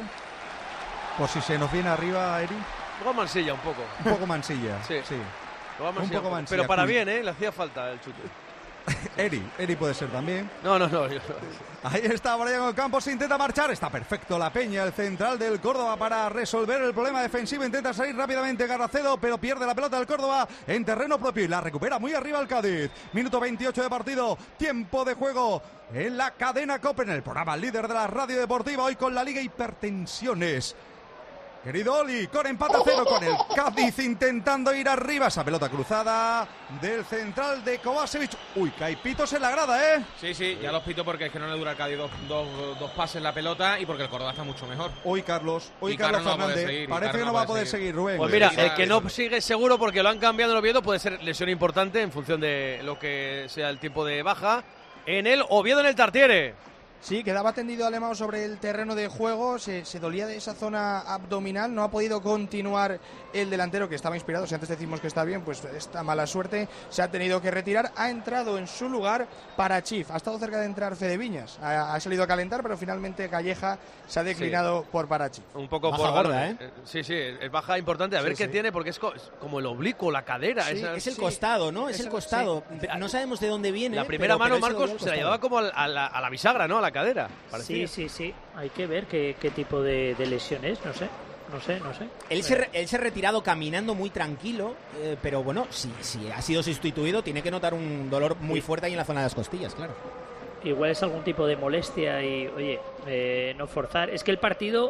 S10: Por si se nos viene arriba, Eri.
S4: Luego mansilla un poco.
S10: Un poco mansilla.
S4: Sí.
S10: sí.
S4: Luego
S10: Un
S4: mansilla
S10: poco mansilla.
S4: Pero para
S10: Cuy-
S4: bien, ¿eh? Le hacía falta el chute.
S10: Eri, Eri puede ser también.
S4: No, no, no. yo-
S10: Ahí está Brian Ocampos, intenta marchar, está perfecto la Peña, el central del Córdoba para resolver el problema defensivo, intenta salir rápidamente Garracedo, pero pierde la pelota del Córdoba en terreno propio y la recupera muy arriba el Cádiz. Minuto veintiocho de partido, tiempo de juego en la cadena COPE, en el programa líder de la radio deportiva, hoy con la Liga Hipertensiones. Querido Oli, con empate a cero, con el Cádiz intentando ir arriba. Esa pelota cruzada del central de Kovacevic. Uy, que hay pitos en la grada, ¿eh?
S14: Sí, sí, ya los pito porque es que no le dura al Cádiz dos, dos, dos pases la pelota y porque el Córdoba está mucho mejor.
S10: Hoy Carlos, hoy
S14: Y
S10: Carlos
S14: Carlos no va a poder
S10: Fernández.
S14: seguir, y
S10: Parece
S14: Carlos
S10: que no va a poder seguir, Rubén.
S4: Pues mira, el que no sigue seguro porque lo han cambiado en Oviedo puede ser lesión importante en función de lo que sea el tiempo de baja. En el Oviedo, en el Tartiere.
S15: Sí, quedaba tendido Alemão sobre el terreno de juego, se, se dolía de esa zona abdominal, no ha podido continuar el delantero que estaba inspirado, si antes decimos que está bien, pues esta mala suerte se ha tenido que retirar, ha entrado en su lugar Parachif, ha estado cerca de entrar Fede Viñas, ha, ha salido a calentar, pero finalmente Calleja se ha declinado
S4: Sí.
S15: por Parachif.
S4: Un poco
S15: Baja
S4: por
S15: gorda, ¿eh?
S4: Sí, sí, es baja importante. A ver
S15: Sí,
S4: qué
S15: sí.
S4: tiene, porque es, co- es como el oblicuo, la cadera.
S22: Sí,
S4: esa-
S22: es el
S4: sí.
S22: costado, ¿no? Es
S4: Esa-
S22: el costado.
S4: sí.
S22: No sabemos de dónde viene.
S4: La primera
S22: pero-
S4: mano,
S22: pero es el
S4: Marcos,
S22: del
S4: se la
S22: costado.
S4: llevaba como al- a la, a la bisagra, ¿no? A la cadera.
S17: Sí,
S4: parecía.
S17: sí, sí. Hay que ver qué, qué tipo de, de lesión es, no sé. No sé, no sé.
S22: Él se, re- él se ha retirado caminando muy tranquilo, eh, pero bueno, si, si ha sido sustituido, tiene que notar un dolor muy fuerte ahí en la zona de las costillas, claro.
S17: Igual es algún tipo de molestia y, oye, eh, no forzar. Es que el partido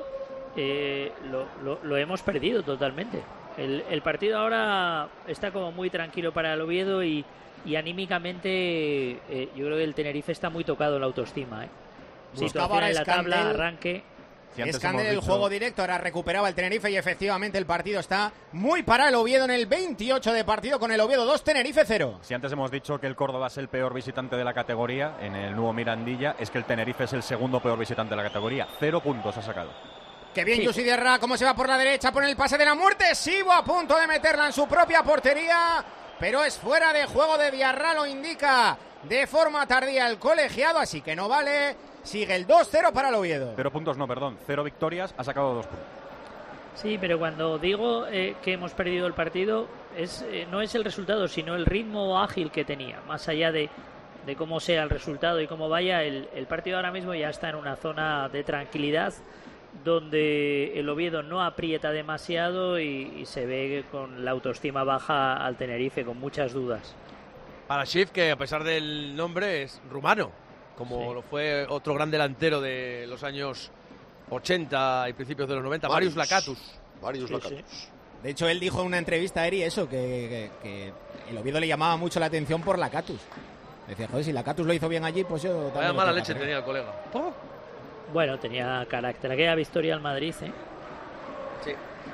S17: eh, lo, lo- lo hemos perdido totalmente. El, el partido ahora está como muy tranquilo para el Oviedo y, y anímicamente eh, yo creo que el Tenerife está muy tocado en la autoestima. ¿eh?
S22: Buscaba
S17: Situación
S22: ahora
S17: en la tabla,
S22: Scandell.
S17: arranque.
S22: Escándalo el juego directo, ahora recuperaba el Tenerife y efectivamente el partido está muy para el Oviedo en el veintiocho de partido con el Oviedo dos, Tenerife cero.
S20: Si antes hemos dicho que el Córdoba es el peor visitante de la categoría, en el nuevo Mirandilla es que el Tenerife es el segundo peor visitante de la categoría. Cero puntos ha sacado.
S9: Qué bien, Yusi Derra, cómo se va por la derecha, pone el pase de la muerte. Sibo a punto de meterla en su propia portería, pero es fuera de juego de Diarra, lo indica de forma tardía el colegiado, así que no vale. Sigue el dos cero para el Oviedo.
S20: Cero puntos no, perdón. Cero victorias, ha sacado dos puntos.
S17: Sí, pero cuando digo eh, que hemos perdido el partido, es eh, no es el resultado, sino el ritmo ágil que tenía. Más allá de, de cómo sea el resultado y cómo vaya, el, el partido ahora mismo ya está en una zona de tranquilidad donde el Oviedo no aprieta demasiado y, y se ve con la autoestima baja al Tenerife, con muchas dudas.
S4: Para Schiff, que a pesar del nombre es rumano, como
S17: Sí.
S4: lo fue otro gran delantero de los años ochenta y principios de los noventa, Marius Lakatus.
S16: Marius
S4: Sí,
S16: Lakatus.
S4: sí.
S22: De hecho, él dijo en una entrevista a Eri eso, que, que- que el Oviedo le llamaba mucho la atención por Lakatus. Decía, joder, si Lakatus lo hizo bien allí, pues yo también.
S4: Vaya
S22: lo
S4: mala
S22: tengo que
S4: leche
S22: hacer.
S4: tenía el colega.
S17: Bueno, tenía carácter. Aquella victoria al Madrid, ¿eh?
S4: Sí.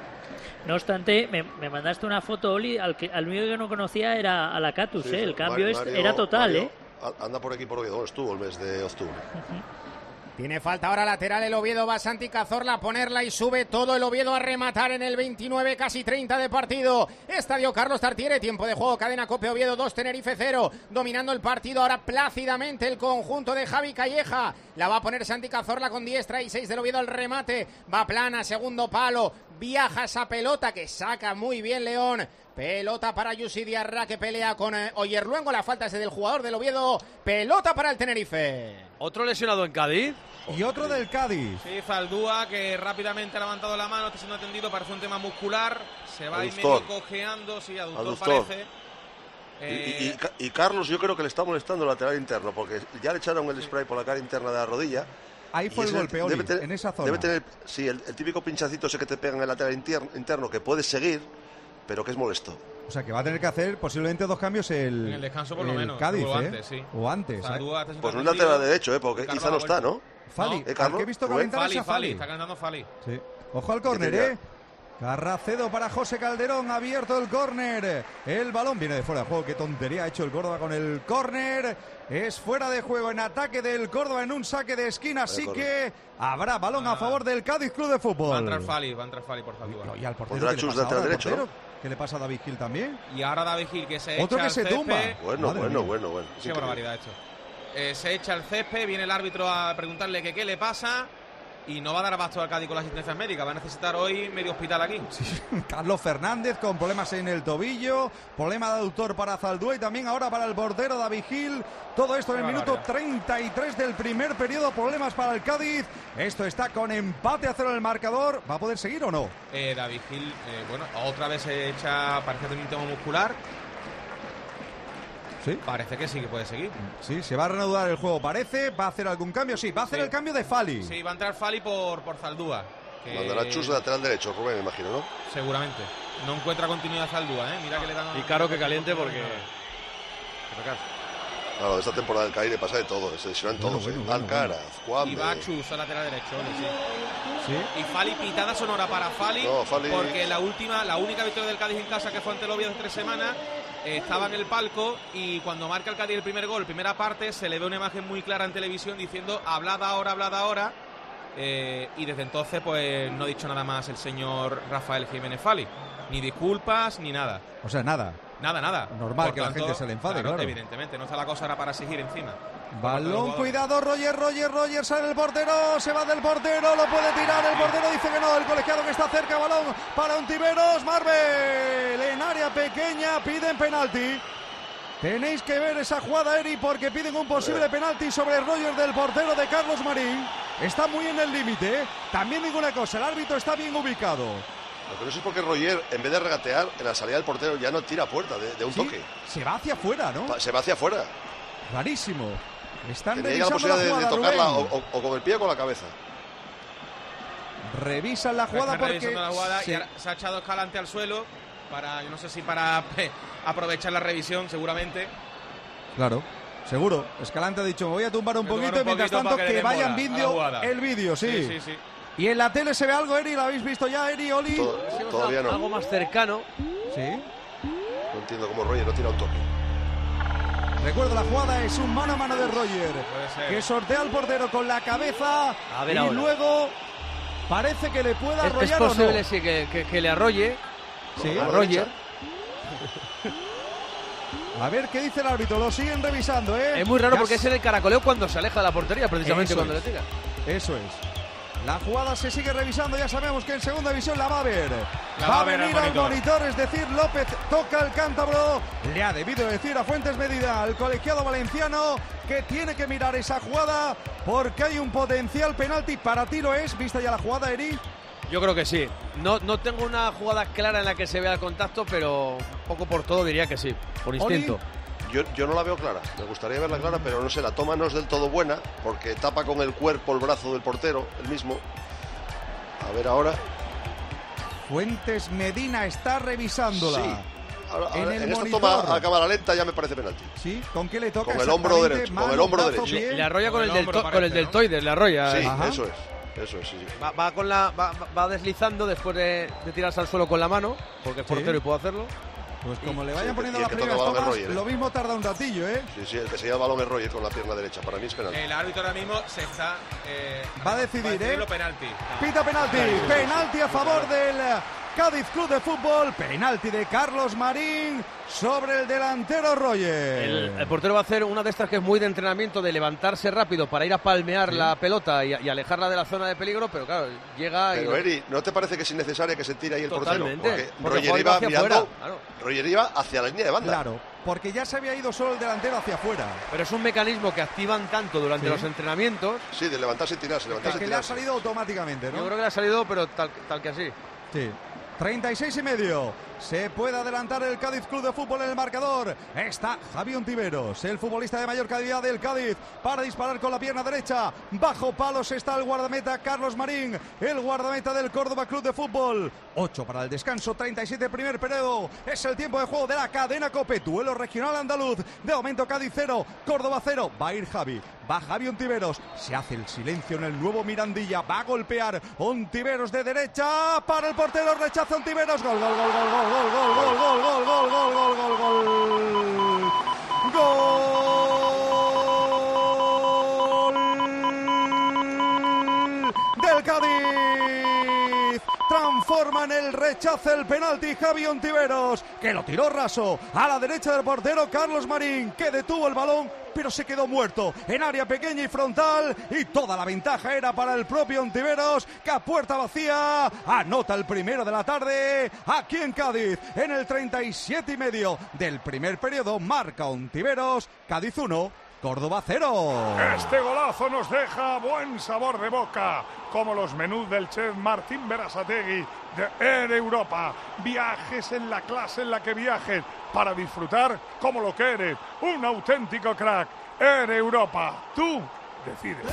S17: No obstante, me, me mandaste una foto, Oli, al, que, al único que no conocía era a la Catus,
S16: Sí,
S17: ¿eh? El
S16: sí.
S17: cambio
S16: Mario-
S17: es- era total,
S16: Mario
S17: ¿eh?
S16: a- Anda por aquí por Oviedo, estuvo el mes de octubre.
S9: Tiene falta ahora lateral el Oviedo, va Santi Cazorla a ponerla y sube todo el Oviedo a rematar en el veintinueve, casi treinta de partido. Estadio Carlos Tartiere, tiempo de juego, cadena Cope Oviedo dos, Tenerife cero. Dominando el partido ahora plácidamente el conjunto de Javi Calleja. La va a poner Santi Cazorla con diestra y seis del Oviedo al remate. Va plana, segundo palo. viaja esa pelota que saca muy bien León. Pelota para Yusi Diarra que pelea con eh, Oyerluengo. La falta es del jugador del Oviedo. Pelota para el Tenerife.
S4: Otro lesionado en Cádiz.
S10: Y otro del Cádiz.
S14: Sí, Zaldúa, que rápidamente ha levantado la mano, está siendo atendido, parece un tema muscular. Se va ahí
S16: Aductor.
S14: medio cojeando, sí, aductor,
S16: Aductor.
S14: parece.
S16: Y,
S14: Eh,
S16: y- y Ca- y Carlos yo creo que le está molestando el lateral interno, porque ya le echaron el spray por la cara interna de la rodilla.
S10: Ahí fue
S16: Y
S10: el
S16: ese
S10: golpe, Oli,
S16: debe tener-
S10: en esa zona.
S16: Debe tener, sí, el, el típico pinchacito ese que te pega en el lateral inter- interno, que puede seguir, pero que es molesto.
S10: O sea, que va a tener que hacer posiblemente dos cambios el,
S14: En el descanso por lo
S10: el
S14: menos,
S10: Cádiz,
S14: o
S10: ¿eh?
S14: antes, sí.
S10: O antes.
S14: Zaldúa está siendo
S16: Pues un
S14: atendido.
S16: lateral derecho, ¿eh? Porque
S14: Carlos
S16: Iza no
S14: ha
S16: está,
S14: vuelto.
S16: ¿no?
S10: Fali,
S16: ¿Eh,
S10: al
S16: Carlos?
S10: que he visto
S16: Rubén?
S10: calentar es
S14: Fali,
S10: a
S14: Fali,
S10: Fali.
S14: está calentando Fali.
S10: Sí. Ojo al córner,
S16: tendría?
S10: ¿eh? Carracedo para José Calderón, abierto el córner. El balón viene de fuera de juego. Qué tontería ha hecho el Córdoba con el córner. Es fuera de juego en ataque del Córdoba en un saque de esquina. Así que habrá balón a favor del Cádiz Club de Fútbol.
S14: Va a entrar Fali, va a entrar Fali por Zaldúa.
S10: No, y al portero,
S16: Pondrá
S10: ¿qué le
S16: Chus
S10: pasa
S16: lateral
S10: ahora al
S16: derecho,
S10: portero?
S16: ¿no?
S10: ¿Qué le pasa a David Gil también?
S14: Y ahora David Gil, que se
S10: Otro
S14: echa
S10: que
S14: al
S10: se
S14: césped.
S10: tumba.
S16: Bueno,
S10: Madre
S16: bueno,
S10: mía.
S16: bueno, bueno.
S14: Qué barbaridad esto. Eh, se echa al césped, viene el árbitro a preguntarle que qué le pasa y no va a dar abasto al Cádiz con las asistencias médicas. Va a necesitar hoy medio hospital aquí.
S10: Carlos Fernández con problemas en el tobillo, problema de aductor para Zaldúa y también ahora para el portero David Gil. Todo esto en el
S14: Qué
S10: minuto
S14: barbaridad.
S10: treinta y tres del primer periodo, problemas para el Cádiz. Esto está con empate a cero en el marcador. ¿Va a poder seguir o no?
S14: Eh, David Gil, eh, bueno, otra vez se echa, parece que tiene un tema muscular.
S10: Sí.
S14: Parece que sí que puede seguir.
S10: Sí, se va a reanudar el juego, parece. ¿Va a hacer algún cambio? Sí, va a hacer
S14: Sí.
S10: el cambio de Fali.
S14: Sí, va a entrar Fali por, por Zaldúa. que
S16: Mandará Chus lateral derecho, Rubén, me imagino, ¿no?
S14: Seguramente. No encuentra continuidad Zaldúa, ¿eh? Mira que le dan...
S4: Y claro que caliente porque...
S16: Claro, esta temporada del Cádiz le pasa de todo, se lesionan
S10: Bueno,
S16: todos,
S10: bueno,
S16: ¿eh?
S10: bueno,
S16: Alcaraz, Juan.
S14: Y va Chus a lateral derecho, sí.
S10: Sí.
S14: Y Fali, pitada sonora para Fali,
S16: No, Fali-
S14: porque la última, la única victoria del Cádiz en casa, que fue ante el Oviedo hace tres semanas, eh, estaba en el palco y cuando marca el Cádiz el primer gol, primera parte, se le ve una imagen muy clara en televisión diciendo hablad ahora, hablad ahora, eh, y desde entonces pues no ha dicho nada más el señor Rafael Jiménez Fali, ni disculpas ni nada.
S10: O sea, nada.
S14: Nada, nada.
S10: Normal
S14: Por
S10: que la
S14: tanto,
S10: gente se le enfade, claro.
S14: Evidentemente, no está la cosa ahora para exigir encima.
S10: Balón, cuidado, Roger, Roger, Roger, sale el portero, se va del portero, lo puede tirar, el portero dice que no, el colegiado que está cerca, balón para Ontiveros, Marvel, en área pequeña, piden penalti. Tenéis que ver esa jugada, Eri, porque piden un posible penalti sobre Roger del portero de Carlos Marín. Está muy en el límite, ¿eh? También digo una cosa, el árbitro está bien ubicado.
S16: Lo que no sé es porque Roger, en vez de regatear, en la salida del portero ya no tira a puerta de, de un
S10: Sí,
S16: toque.
S10: se va hacia afuera, ¿no?
S16: Pa- Se va hacia afuera.
S10: Rarísimo. Están
S16: Que llega la
S10: revisando la
S16: posibilidad de, de
S10: jugada,
S16: tocarla o,
S10: Rubén.
S16: o- o con el pie o con la cabeza.
S10: Revisan la jugada
S14: Están
S10: porque...
S14: revisando la jugada
S10: Sí.
S14: y ahora se ha echado Escalante al suelo para, yo no sé si para aprovechar la revisión, seguramente.
S10: Claro, seguro. Escalante ha dicho, me voy a tumbar un
S14: Voy a
S10: poquito
S14: tumbar
S10: y
S14: un
S10: mientras
S14: poquito
S10: tanto
S14: para que
S10: que,
S14: le dé
S10: vayan
S14: bola a la
S10: vídeo
S14: jugada.
S10: el vídeo, sí.
S14: Sí, sí, sí.
S10: Y en la tele se ve algo, Eri, ¿lo habéis visto ya, Eri, Oli?
S16: Todo- todavía no.
S4: Algo más cercano.
S10: Sí.
S16: No entiendo cómo Roger no tira un toque.
S10: Recuerdo, la jugada es un mano a mano de Roger,
S14: ser.
S10: que sortea al portero con la cabeza
S4: A ver
S10: y
S4: ahora.
S10: luego parece que le pueda
S4: Es, es
S10: arrollar o
S4: posible,
S10: no.
S4: sí, que, que- que le arrolle.
S10: Sí.
S4: A Roger.
S10: A ver qué dice el árbitro, lo siguen revisando, ¿eh?
S4: Es muy raro
S10: Ya
S4: porque es en el caracoleo cuando se aleja de la portería, precisamente
S10: Eso
S4: cuando
S10: es.
S4: le tira.
S10: Eso es. La jugada se sigue revisando, ya sabemos que en segunda división la va a ver.
S14: La
S10: va
S14: va
S10: a
S14: a ver
S10: venir
S14: al
S10: al
S14: monitor.
S10: monitor, es decir, López toca el cántabro. Le ha debido decir a Fuentes Medida, al colegiado valenciano, que tiene que mirar esa jugada porque hay un potencial penalti. Para ti lo es, vista ya la jugada, Eri.
S4: Yo creo que sí. No, no tengo una jugada clara en la que se vea el contacto, pero poco por todo diría que sí, por instinto.
S16: Yo, yo no la veo clara, me gustaría verla clara, pero no sé, la toma no es del todo buena, porque tapa con el cuerpo el brazo del portero, el mismo. A ver ahora.
S10: Fuentes Medina está revisándola.
S16: Sí. Ahora-
S10: En
S16: ahora,
S10: el
S16: en esta
S10: monitor.
S16: toma a cámara lenta ya me parece penalti.
S10: Sí, ¿con qué le toca?
S16: Con el hombro
S10: exactamente?
S16: derecho, con
S10: Mano,
S16: el hombro
S10: brazo,
S16: derecho.
S10: pie.
S4: Le, le arrolla con,
S14: Con
S4: el,
S14: el
S4: del
S14: hombro
S4: con el
S14: parece, ¿no?
S4: deltoides, le arrolla.
S16: Sí,
S4: eh.
S10: Ajá.
S16: eso es, eso es, sí, sí.
S4: Va, va con la, va, va deslizando después de, de tirarse al suelo con la mano, porque es
S10: Sí.
S4: portero y puede hacerlo.
S10: Pues como le vayan
S16: Sí,
S10: poniendo
S16: y el
S10: las
S16: que toca
S10: primeras
S16: balón es
S10: tomas,
S16: Roger, ¿eh?
S10: lo mismo tarda un ratillo, ¿eh?
S16: Sí, sí, el que se lleva el balón es Roger con la pierna derecha, para mí es penalti.
S14: El árbitro ahora mismo se está... eh,
S10: Va a decidir, ¿eh?
S14: lo penalti.
S10: Pita penalti, penalti a favor del Cádiz Club de Fútbol, penalti de Carlos Marín sobre el delantero Roger.
S4: El, el portero va a hacer una de estas que es muy de entrenamiento, de levantarse rápido para ir a palmear sí. la pelota y, y alejarla de la zona de peligro, pero claro, llega...
S16: Pero
S4: y...
S16: Eri, ¿no te parece que es innecesario que se tire ahí el
S4: Totalmente,
S16: portero? Porque,
S4: porque
S16: Roger iba mirando,
S4: afuera, claro.
S16: Roger iba hacia la línea de banda.
S10: Claro, porque ya se había ido solo el delantero hacia afuera.
S4: Pero es un mecanismo que activan tanto durante
S10: sí.
S4: los entrenamientos.
S16: Sí, de levantarse y tirarse, levantarse
S10: que
S16: y
S10: le
S16: tirarse.
S10: ha salido automáticamente, ¿no?
S4: Yo creo que le ha salido, pero tal, tal que así.
S10: Sí. treinta y seis y medio. Se puede adelantar el Cádiz Club de Fútbol en el marcador. Está Javi Ontiveros, el futbolista de mayor calidad del Cádiz, para disparar con la pierna derecha. Bajo palos está el guardameta Carlos Marín, el guardameta del Córdoba Club de Fútbol. ocho para el descanso, treinta y siete primer periodo. Es el tiempo de juego de la cadena COPE. Duelo regional andaluz. De momento Cádiz cero, Córdoba cero. Va a ir Javi. Va Javi Ontiveros. Se hace el silencio en el nuevo Mirandilla. Va a golpear Ontiveros de derecha. Para el portero, rechaza Ontiveros. Gol, gol, gol, gol, gol, gol, gol, gol, gol, gol, gol, gol, gol, gol, gol. Gol del Cádiz. Transforma en el rechazo el penalti Javi Ontiveros, que lo tiró raso a la derecha del portero Carlos Marín, que detuvo el balón pero se quedó muerto en área pequeña y frontal, y toda la ventaja era para el propio Ontiveros, que a puerta vacía anota el primero de la tarde aquí en Cádiz. En el treinta y siete y medio del primer periodo marca Ontiveros. Cádiz uno, Córdoba cero.
S2: Este golazo nos deja buen sabor de boca, como los menús del chef Martín Berasategui de Air Europa. Viajes en la clase en la que viajes, para disfrutar como lo que eres, un auténtico crack. Air Europa, tú decides.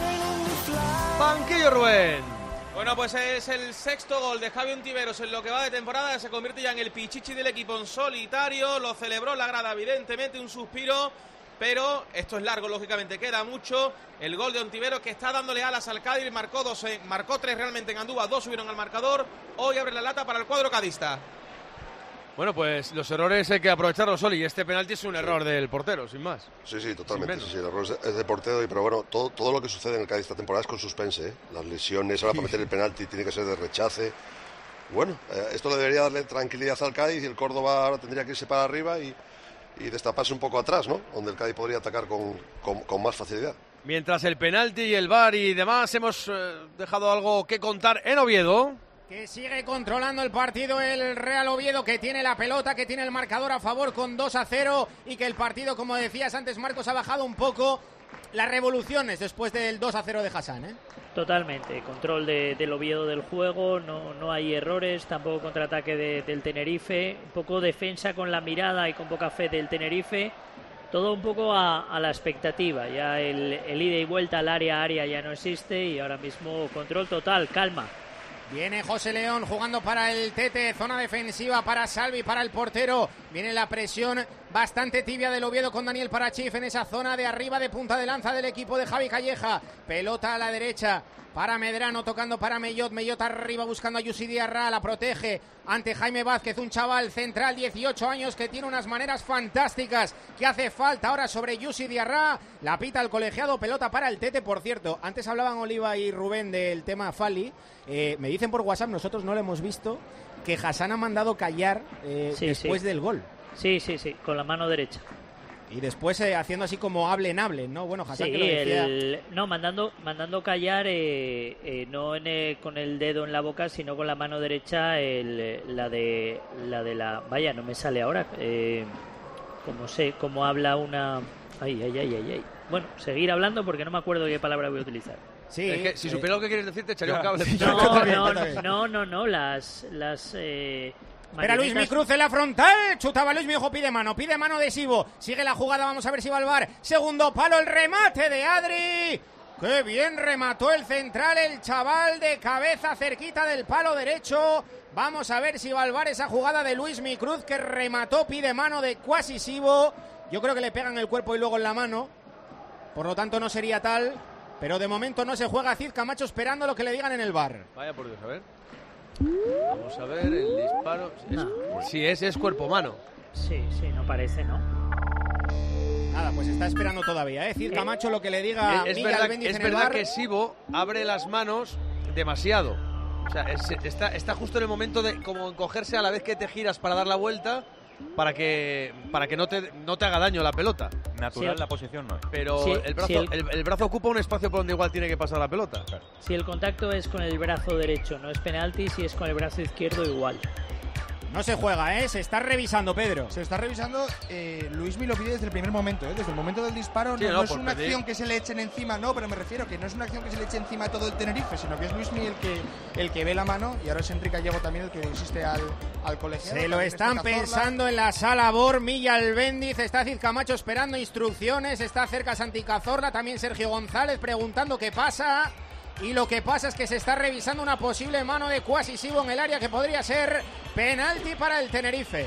S4: Banquillo, Rubén.
S14: Bueno, pues es el sexto gol de Javi Ontiveros en lo que va de temporada. Se convierte ya en el pichichi del equipo en solitario. Lo celebró la grada, evidentemente, un suspiro. Pero esto es largo, lógicamente, queda mucho. El gol de Ontiveros, que está dándole alas al Cádiz, marcó dos, marcó tres realmente en Andúba, dos subieron al marcador. Hoy abre la lata para el cuadro cadista.
S4: Bueno, pues los errores hay que aprovecharlos, Oli, y este penalti es un error del portero, sin más.
S16: Sí, sí, totalmente. Sí, sí, el error es de portero, pero bueno, todo, todo lo que sucede en el Cádiz esta temporada es con suspense, ¿eh? Las lesiones, ahora para meter el penalti tiene que ser de rechace. Bueno, eh, esto le debería darle tranquilidad al Cádiz, y el Córdoba ahora tendría que irse para arriba y, y destaparse un poco atrás, ¿no? Donde el Cádiz podría atacar con, con, con más facilidad.
S4: Mientras el penalti y el V A R y demás, hemos eh, dejado algo que contar en Oviedo.
S9: Que sigue controlando el partido el Real Oviedo, que tiene la pelota, que tiene el marcador a favor con dos a cero, y que el partido, como decías antes, Marcos, ha bajado un poco las revoluciones después del dos a cero de Hassan, ¿eh?
S17: Totalmente, control de, del Oviedo del juego, no, no hay errores, tampoco contraataque de, del Tenerife, un poco defensa con la mirada y con poca fe del Tenerife, todo un poco a, a la expectativa. Ya el, el ida y vuelta al área área ya no existe, y ahora mismo control total, calma.
S9: Viene José León jugando para el Tete, zona defensiva para Salvi, para el portero. Viene la presión bastante tibia del Oviedo con Daniel Parachif en esa zona de arriba de punta de lanza del equipo de Javi Calleja. Pelota a la derecha para Medrano, tocando para Mellot. Mellot arriba buscando a Yusi Diarra, la protege ante Jaime Vázquez, un chaval central, dieciocho años, que tiene unas maneras fantásticas, que hace falta ahora sobre Yusi Diarra. La pita el colegiado, pelota para el Tete. Por cierto, antes hablaban Oliva y Rubén del tema Fali. Eh, me dicen por WhatsApp, nosotros no lo hemos visto, que Hassan ha mandado callar eh,
S17: sí,
S9: después
S17: sí.
S9: del gol.
S17: Sí, sí, sí, con la mano derecha.
S9: Y después eh, haciendo así como hablen, hablen, ¿no? Bueno, Hassan
S17: sí,
S9: que lo decía...
S17: el, no, mandando mandando callar, eh, eh, no en el, con el dedo en la boca, sino con la mano derecha, el, la de la de la... Vaya, no me sale ahora. Eh, como sé, como habla una... Ay, ay, ay, ay, ay. Bueno, seguir hablando porque no me acuerdo qué palabra voy a utilizar.
S9: Sí,
S4: es que si
S9: eh,
S4: supiera lo que quieres decir, te echaría un cable.
S17: No, no, no, no, no, no, las... las eh,
S9: Espera, Luis Mi Cruz en la frontal, chutaba Luis Mi, ojo, pide mano, pide mano adhesivo, sigue la jugada, vamos a ver si va al V A R, segundo palo, el remate de Adri, qué bien remató el central, el chaval, de cabeza cerquita del palo derecho. Vamos a ver si va al V A R esa jugada de Luis Mi Cruz, que remató, pide mano de Cuasisivo. Yo creo que le pegan el cuerpo y luego en la mano, por lo tanto no sería tal, pero de momento no se juega. Cid Camacho esperando lo que le digan en el V A R.
S4: Vaya por Dios, a ver. Vamos a ver el disparo. Es,
S17: no.
S4: Sí, es, es cuerpo-mano.
S17: Sí, sí, no parece, ¿no?
S9: Nada, pues está esperando todavía, ¿eh? Cid Camacho lo que le diga
S4: es, es
S9: Miguel
S4: verdad,
S9: Albéniz
S4: es
S9: en el
S4: verdad
S9: V A R.
S4: que Sibo abre las manos demasiado. O sea, es- está, está justo en el momento de como encogerse a la vez que te giras para dar la vuelta para que para que no te, no te haga daño la pelota.
S20: Natural
S17: Sí.
S20: la posición no es.
S4: Pero
S17: Sí,
S4: el, brazo,
S17: sí, el-
S4: el... el brazo ocupa un espacio por donde igual tiene que pasar la pelota.
S17: Si el contacto es con el brazo derecho, no es penalti. Si es con el brazo izquierdo, igual.
S9: No se juega, ¿eh? Se está revisando, Pedro.
S15: Se está revisando, eh, Luismi lo pide desde el primer momento, ¿eh? Desde el momento del disparo.
S4: Sí,
S15: no,
S4: no,
S15: no es
S4: por
S15: una
S4: pedir.
S15: acción que se le echen encima, no, pero me refiero que no es una acción que se le eche encima a todo el Tenerife, sino que es Luismi el que, el que ve la mano, y ahora es Enrique Gallego también el que insiste al, al colegiado.
S9: Se lo
S15: También
S9: están
S15: está Cazorla.
S9: pensando en la sala Bor, Milla Albéndiz, está Cid Camacho esperando instrucciones, está cerca Santi Cazorla, también Sergio González preguntando qué pasa. Y lo que pasa es que se está revisando una posible mano de Kwasi Sibo en el área que podría ser penalti para el Tenerife.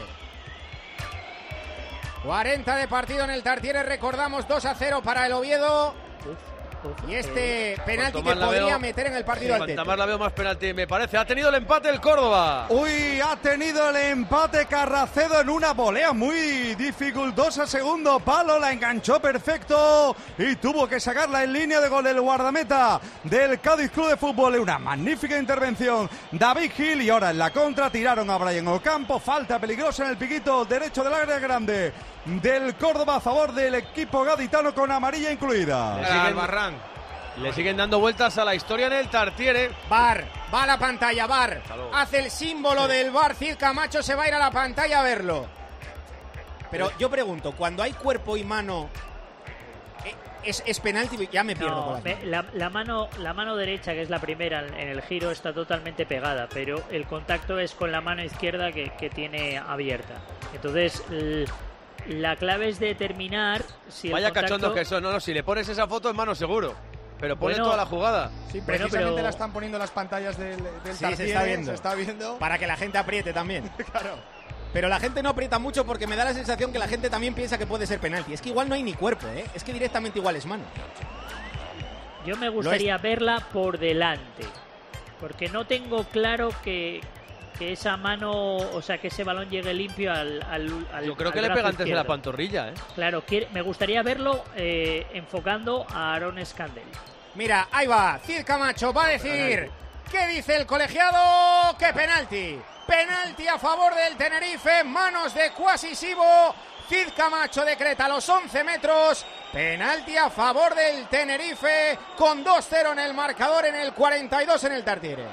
S9: cuarenta de partido en el Tartiere, recordamos dos a cero para el Oviedo. Y este penalti
S4: Cuanto
S9: que
S4: más la
S9: podría
S4: veo-
S9: meter en el partido
S4: Sí,
S9: al
S4: cuanta
S9: Tete.
S4: más la veo, más penalti me parece. Ha tenido el empate el Córdoba.
S10: Uy, ha tenido el empate Carracedo en una volea muy dificultosa. Segundo palo, la enganchó perfecto y tuvo que sacarla en línea de gol el guardameta del Cádiz Club de Fútbol. Una magnífica intervención, David Gil, y ahora en la contra tiraron a Brian Ocampo. Falta peligrosa en el piquito derecho del área grande del Córdoba a favor del equipo gaditano con amarilla incluida.
S4: Le siguen, le siguen dando vueltas a la historia en el Tartiere.
S9: Bar, va a la pantalla, Bar. Hace el símbolo del Bar, Cid Camacho se va a ir a la pantalla a verlo. Pero yo pregunto, cuando hay cuerpo y mano, ¿eh, ¿es, es penalti? Ya me pierdo.
S17: No,
S9: con las
S17: me- la, la mano, la mano derecha, que es la primera en, en el giro, está totalmente pegada, pero el contacto es con la mano izquierda que, que tiene abierta. Entonces, l- la clave es determinar si el
S4: Vaya
S17: contacto...
S4: cachondo que son. No, no, si le pones esa foto en mano seguro. Pero pone
S17: Bueno,
S4: toda la jugada.
S15: Sí,
S17: Bueno,
S15: precisamente
S17: pero-
S15: la están poniendo las pantallas del, del
S9: Sí, se
S15: Tartiere,
S9: está viendo.
S15: se está viendo.
S9: Para que la gente apriete también.
S15: Claro.
S9: Pero la gente no aprieta mucho porque me da la sensación que la gente también piensa que puede ser penalti. Es que igual no hay ni cuerpo, ¿eh? Es que directamente igual es mano.
S17: Yo me gustaría verla por delante, porque no tengo claro que, que esa mano, o sea, que ese balón llegue limpio al, al, al
S4: Yo creo
S17: al
S4: que le
S17: brazo
S4: pega antes de la
S17: izquierdo.
S4: pantorrilla, ¿eh?
S17: Claro, quiere- me gustaría verlo eh, enfocando a Aaron Escandel.
S9: Mira, ahí va, Cid Camacho va a decir, ¿qué dice el colegiado? ¡Qué penalti! Penalti a favor del Tenerife, manos de Kwasi Sibo. Cid Camacho decreta los once metros, penalti a favor del Tenerife, con dos cero en el marcador, en el cuarenta y dos en el Tartiere.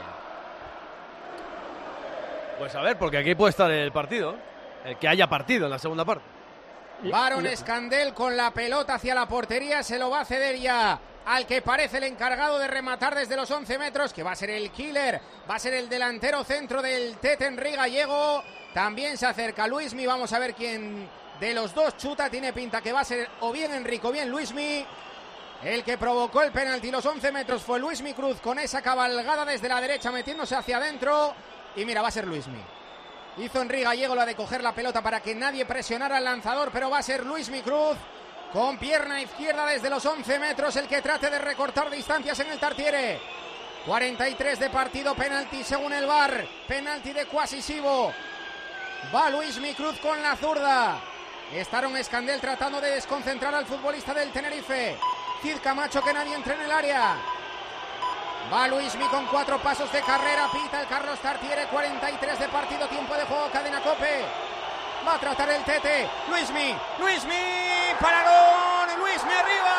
S4: Pues a ver, porque aquí puede estar el partido. El que haya partido en la segunda parte.
S9: Baron Escandel con la pelota hacia la portería, se lo va a ceder ya al que parece el encargado de rematar desde los once metros, que va a ser el killer, va a ser el delantero centro del Tete Enrique Gallego. También se acerca Luismi, vamos a ver quién de los dos chuta, tiene pinta que va a ser o bien Enrique o bien Luismi. El que provocó el penalti los once metros fue Luismi Cruz con esa cabalgada desde la derecha metiéndose hacia adentro. Y mira, va a ser Luismi. Hizo Enrique Gallego la de coger la pelota para que nadie presionara al lanzador, pero va a ser Luismi Cruz con pierna izquierda desde los once metros el que trate de recortar distancias en el Tartiere. cuarenta y tres de partido, penalti según el V A R, penalti de Kwasi Sibo. Va Luismi Cruz con la zurda. Estaron Escandel tratando de desconcentrar al futbolista del Tenerife. Cid Camacho, que nadie entre en el área. Va Luismi con cuatro pasos de carrera, pita el Carlos Tartiere, cuarenta y tres de partido, tiempo de juego, cadena COPE. Va a tratar el Tete, Luismi, Luismi, paralón, Luismi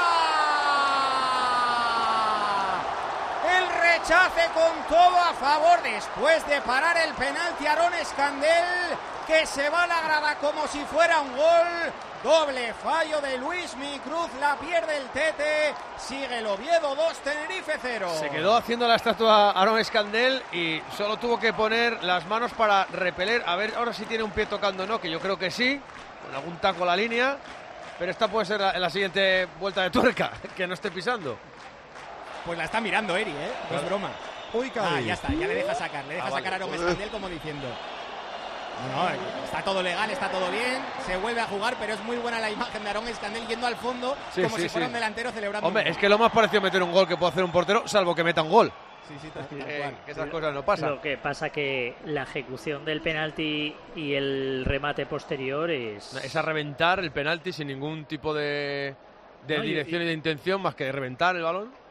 S9: arriba. El rechace con todo a favor después de parar el penalti Aaron Escandel, que se va a la grada como si fuera un gol. Doble fallo de Luismi Cruz, la pierde el Tete, sigue el Oviedo dos, Tenerife cero.
S4: Se quedó haciendo la estatua Aaron Escandel y solo tuvo que poner las manos para repeler. A ver ahora si tiene un pie tocando o no, que yo creo que sí, con algún taco a la línea. Pero esta puede ser la, la siguiente vuelta de tuerca, que no esté pisando.
S9: Pues la está mirando Eri, ¿eh? No es broma.
S10: Uy,
S9: Ah, ya está, ya le deja sacar, le deja
S4: Ah, vale.
S9: sacar a Aaron Escandel como diciendo... No, no, está todo legal, está todo bien, se vuelve a jugar, pero es muy buena la imagen de Aaron Escandel yendo al fondo
S4: Sí,
S9: como
S4: sí,
S9: si fuera
S4: sí.
S9: un delantero celebrando.
S4: Hombre,
S9: un
S4: es
S9: gol.
S4: que lo más parecido a meter un gol que puede hacer un portero, salvo que meta un gol.
S9: Sí, sí, tal
S4: Eh,
S9: cual.
S4: que esas cosas no pasan.
S17: Lo que pasa que la ejecución del penalti y el remate posterior es...
S4: Es a reventar el penalti sin ningún tipo de, de
S17: No, y-
S4: dirección y,
S17: y-
S4: de intención más que reventar el balón.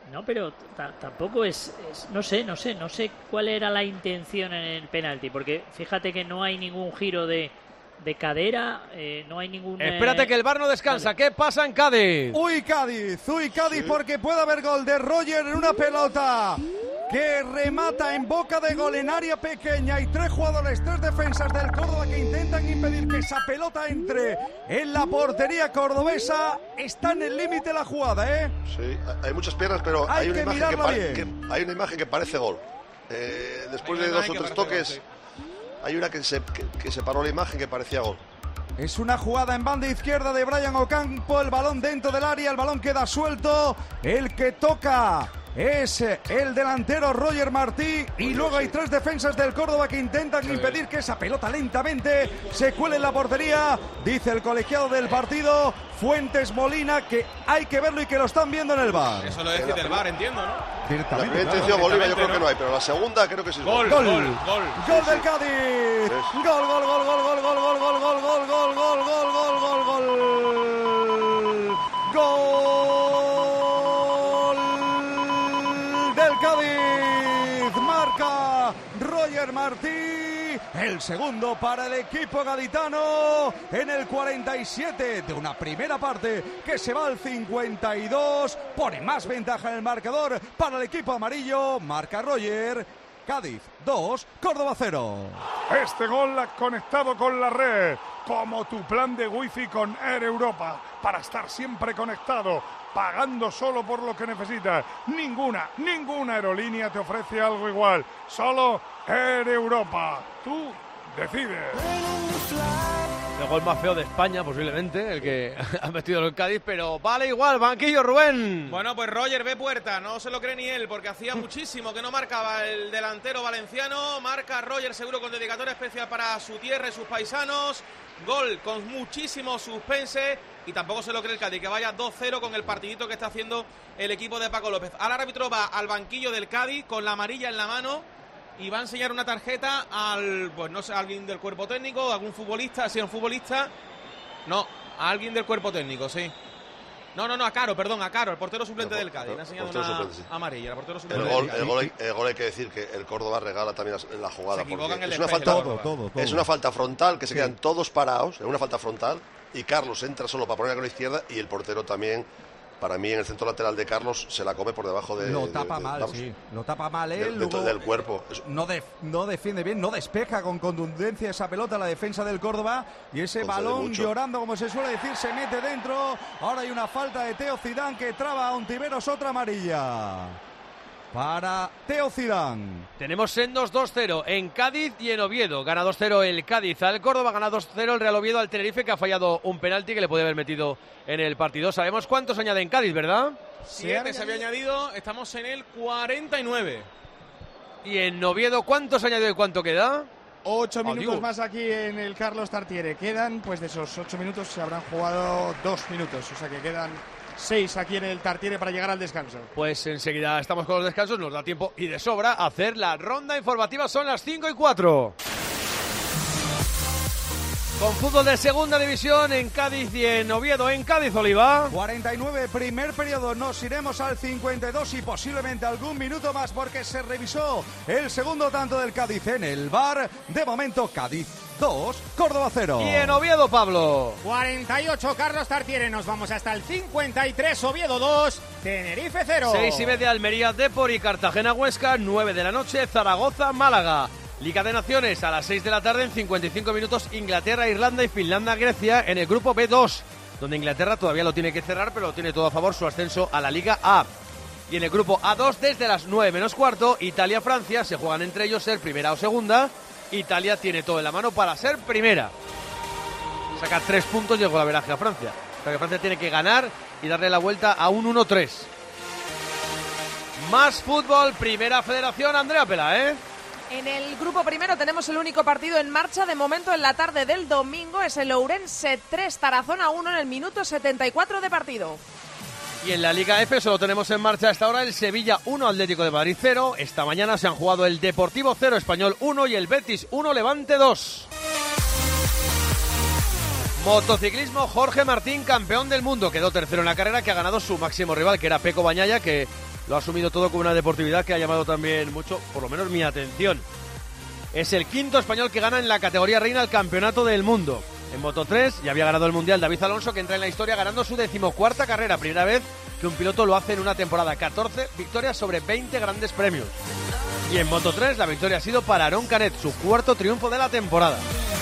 S17: No, pero tampoco es, es... No sé, no sé, no sé cuál era la intención en el penalti, porque fíjate que no hay ningún giro de... de cadera, eh, no hay ningún...
S4: Espérate
S17: eh...
S4: que el V A R no descansa. Vale. ¿Qué pasa en Cádiz?
S10: Uy, Cádiz, uy, Cádiz, sí. Porque puede haber gol de Roger en una pelota que remata en boca de gol en área pequeña. Y tres jugadores, tres defensas del Córdoba que intentan impedir que esa pelota entre en la portería cordobesa. Está en el límite la jugada, ¿eh?
S16: Sí, hay muchas piernas, pero hay, hay, una,
S10: que
S16: imagen que
S10: pare-
S16: que, hay una imagen que parece gol. Eh, después de dos o tres toques... Gol, sí. Hay una que se, que, que se paró la imagen que parecía gol.
S10: Es una jugada en banda izquierda de Brian Ocampo, el balón dentro del área, el balón queda suelto, el que toca es el delantero Roger Martí y luego hay tres defensas del Córdoba que intentan impedir que esa pelota lentamente se cuele en la portería. Dice el colegiado del partido, Fuentes Molina, que hay que verlo y que lo están viendo en el V A R.
S14: Eso lo decide el V A R, entiendo, ¿no?
S10: Directamente.
S16: La primera intención Bolívar yo creo que no hay, pero la segunda creo que sí es
S14: gol.
S10: Gol,
S14: gol, gol,
S10: gol, gol del Cádiz. Gol, gol, gol, gol, gol, gol, gol, gol, gol, gol, gol, gol, gol, gol, gol, gol del Cádiz. Marca Roger Martí. El segundo para el equipo gaditano en el cuarenta y siete de una primera parte que se va al cincuenta y dos. Pone más ventaja en el marcador para el equipo amarillo. Marca Roger. Cádiz dos, Córdoba cero.
S2: Este gol ha conectado con la red, como tu plan de wifi con Air Europa, para estar siempre conectado, pagando solo por lo que necesitas. Ninguna, ninguna aerolínea te ofrece algo igual. Solo Air Europa. Tú decides.
S4: El gol más feo de España, posiblemente, el que ha metido el Cádiz, pero vale igual, banquillo, Rubén.
S14: Bueno, pues Roger ve puerta, no se lo cree ni él, porque hacía muchísimo que no marcaba el delantero valenciano. Marca Roger seguro con dedicatoria especial para su tierra y sus paisanos. Gol con muchísimo suspense y tampoco se lo cree el Cádiz, que vaya dos cero con el partidito que está haciendo el equipo de Paco López. Al árbitro va al banquillo del Cádiz con la amarilla en la mano y va a enseñar una tarjeta al, pues no sé, a alguien del cuerpo técnico, a algún futbolista, si es un futbolista, no, a alguien del cuerpo técnico, sí. No, no, no, a Caro, perdón, a Caro, el portero suplente del Cádiz. Le ha enseñado una suplente, sí. amarilla, el portero suplente
S16: el gol,
S14: del Cádiz.
S16: El gol, el gol hay que decir que el Córdoba regala también en la jugada.
S14: Se equivocan el
S16: es, una falta, todo, todo, todo. es una falta frontal, que se sí. quedan todos parados, en una falta frontal, y Carlos entra solo para poner con la izquierda, y el portero también, para mí, en el centro lateral de Carlos, se la come por debajo de...
S10: Lo tapa
S16: de, de,
S10: mal,
S16: vamos,
S10: sí. Lo tapa mal él.
S16: Dentro del cuerpo.
S10: No, de, no defiende bien, no despeja con contundencia esa pelota la defensa del Córdoba. Y ese Concede balón mucho. llorando, como se suele decir, se mete dentro. Ahora hay una falta de Teo Zidane que traba a Ontiveros, otra amarilla para Teo Zidane.
S4: Tenemos sendos dos cero en Cádiz y en Oviedo. Gana dos cero el Cádiz al Córdoba, gana dos cero el Real Oviedo al Tenerife, que ha fallado un penalti que le puede haber metido en el partido. Sabemos cuántos añade en Cádiz, ¿verdad?
S14: Siete se había añadido, estamos en el cuarenta y nueve.
S4: ¿Y en Oviedo cuántos añadido y cuánto queda?
S15: Ocho minutos Adiós. más aquí en el Carlos Tartiere. Quedan, pues de esos ocho minutos se habrán jugado dos minutos, o sea que quedan seis aquí en el Tartiere para llegar al descanso.
S4: Pues enseguida estamos con los descansos, nos da tiempo y de sobra a hacer la ronda informativa. Son las cinco y cuatro. Con fútbol de segunda división en Cádiz y en Oviedo. En Cádiz, Oliva.
S10: cuarenta y nueve, primer periodo. Nos iremos al cincuenta y dos y posiblemente algún minuto más porque se revisó el segundo tanto del Cádiz en el V A R. De momento, Cádiz dos, Córdoba cero.
S4: Y en Oviedo, Pablo.
S9: cuarenta y ocho, Carlos Tartiere. Nos vamos hasta el cincuenta y tres, Oviedo dos, Tenerife cero.
S4: seis y media, Almería, Depor y Cartagena, Huesca. nueve de la noche, Zaragoza, Málaga. Liga de Naciones a las seis de la tarde en cincuenta y cinco minutos, Inglaterra, Irlanda y Finlandia, Grecia en el grupo B dos, donde Inglaterra todavía lo tiene que cerrar, pero lo tiene todo a favor su ascenso a la Liga A. Y en el grupo A dos, desde las nueve menos cuarto, Italia, Francia, se juegan entre ellos ser primera o segunda. Italia tiene todo en la mano para ser primera. Saca tres puntos y el golaveraje a Francia. O sea que Francia tiene que ganar y darle la vuelta a un uno tres. Más fútbol, Primera Federación, Andrea Pela, ¿eh?
S5: En el grupo primero tenemos el único partido en marcha de momento en la tarde del domingo. Es el Ourense tres, Tarazona uno en el minuto setenta y cuatro de partido.
S4: Y en la Liga F solo tenemos en marcha hasta ahora el Sevilla uno, Atlético de Madrid cero. Esta mañana se han jugado el Deportivo cero, Español uno y el Betis uno, Levante dos. Motociclismo, Jorge Martín, campeón del mundo. Quedó tercero en la carrera, que ha ganado su máximo rival, que era Peco Bañaya, que lo ha asumido todo con una deportividad que ha llamado también mucho, por lo menos mi atención. Es el quinto español que gana en la categoría reina el Campeonato del Mundo. En Moto tres ya había ganado el Mundial David Alonso, que entra en la historia ganando su decimocuarta carrera. Primera vez que un piloto lo hace en una temporada. catorce victorias sobre veinte grandes premios. Y en Moto tres la victoria ha sido para Aarón Canet, su cuarto triunfo de la temporada.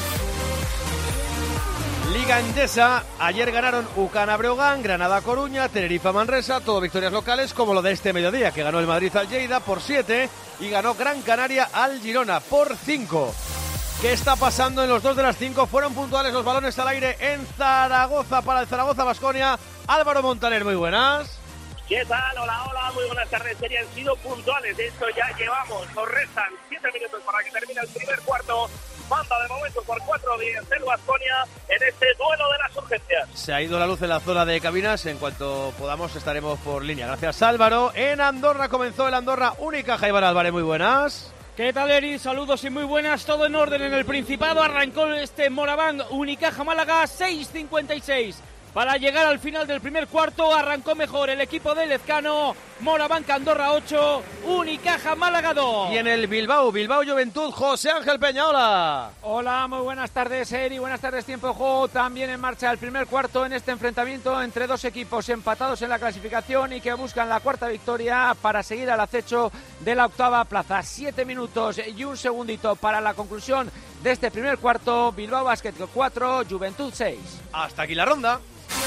S4: Liga Endesa, ayer ganaron Ucana Breogán, Granada Coruña, Tenerife Manresa, todo victorias locales como lo de este mediodía, que ganó el Madrid al Lleida por siete y ganó Gran Canaria al Girona por cinco. ¿Qué está pasando en los dos de las cinco? Fueron puntuales los balones al aire en Zaragoza para el Zaragoza Baskonia. Álvaro Montaner, muy buenas.
S1: ¿Qué tal? Hola, hola, muy buenas tardes. Serían sido puntuales. De hecho, ya llevamos, nos restan siete minutos para que termine el primer cuarto. Manda de momento por cuatro diez el Baskonia en este duelo de las urgencias.
S4: Se ha ido la luz en la zona de cabinas. En cuanto podamos estaremos por línea. Gracias, Álvaro. En Andorra comenzó el Andorra Unicaja. Iván Álvarez, muy buenas.
S6: ¿Qué tal, Eri? Saludos y muy buenas. Todo en orden en el Principado. Arrancó este Moraván Unicaja Málaga seis cincuenta y seis. Para llegar al final del primer cuarto arrancó mejor el equipo de Lezcano. Moraván Andorra ocho, Unicaja Málaga dos.
S4: Y en el Bilbao, Bilbao Juventud, José Ángel Peña, hola.
S23: Hola, muy buenas tardes, Eri. Buenas tardes, tiempo de juego. También en marcha el primer cuarto en este enfrentamiento entre dos equipos empatados en la clasificación y que buscan la cuarta victoria para seguir al acecho de la octava plaza. Siete minutos y un segundito para la conclusión de este primer cuarto. Bilbao Basket cuatro, Juventud seis.
S4: Hasta aquí la ronda.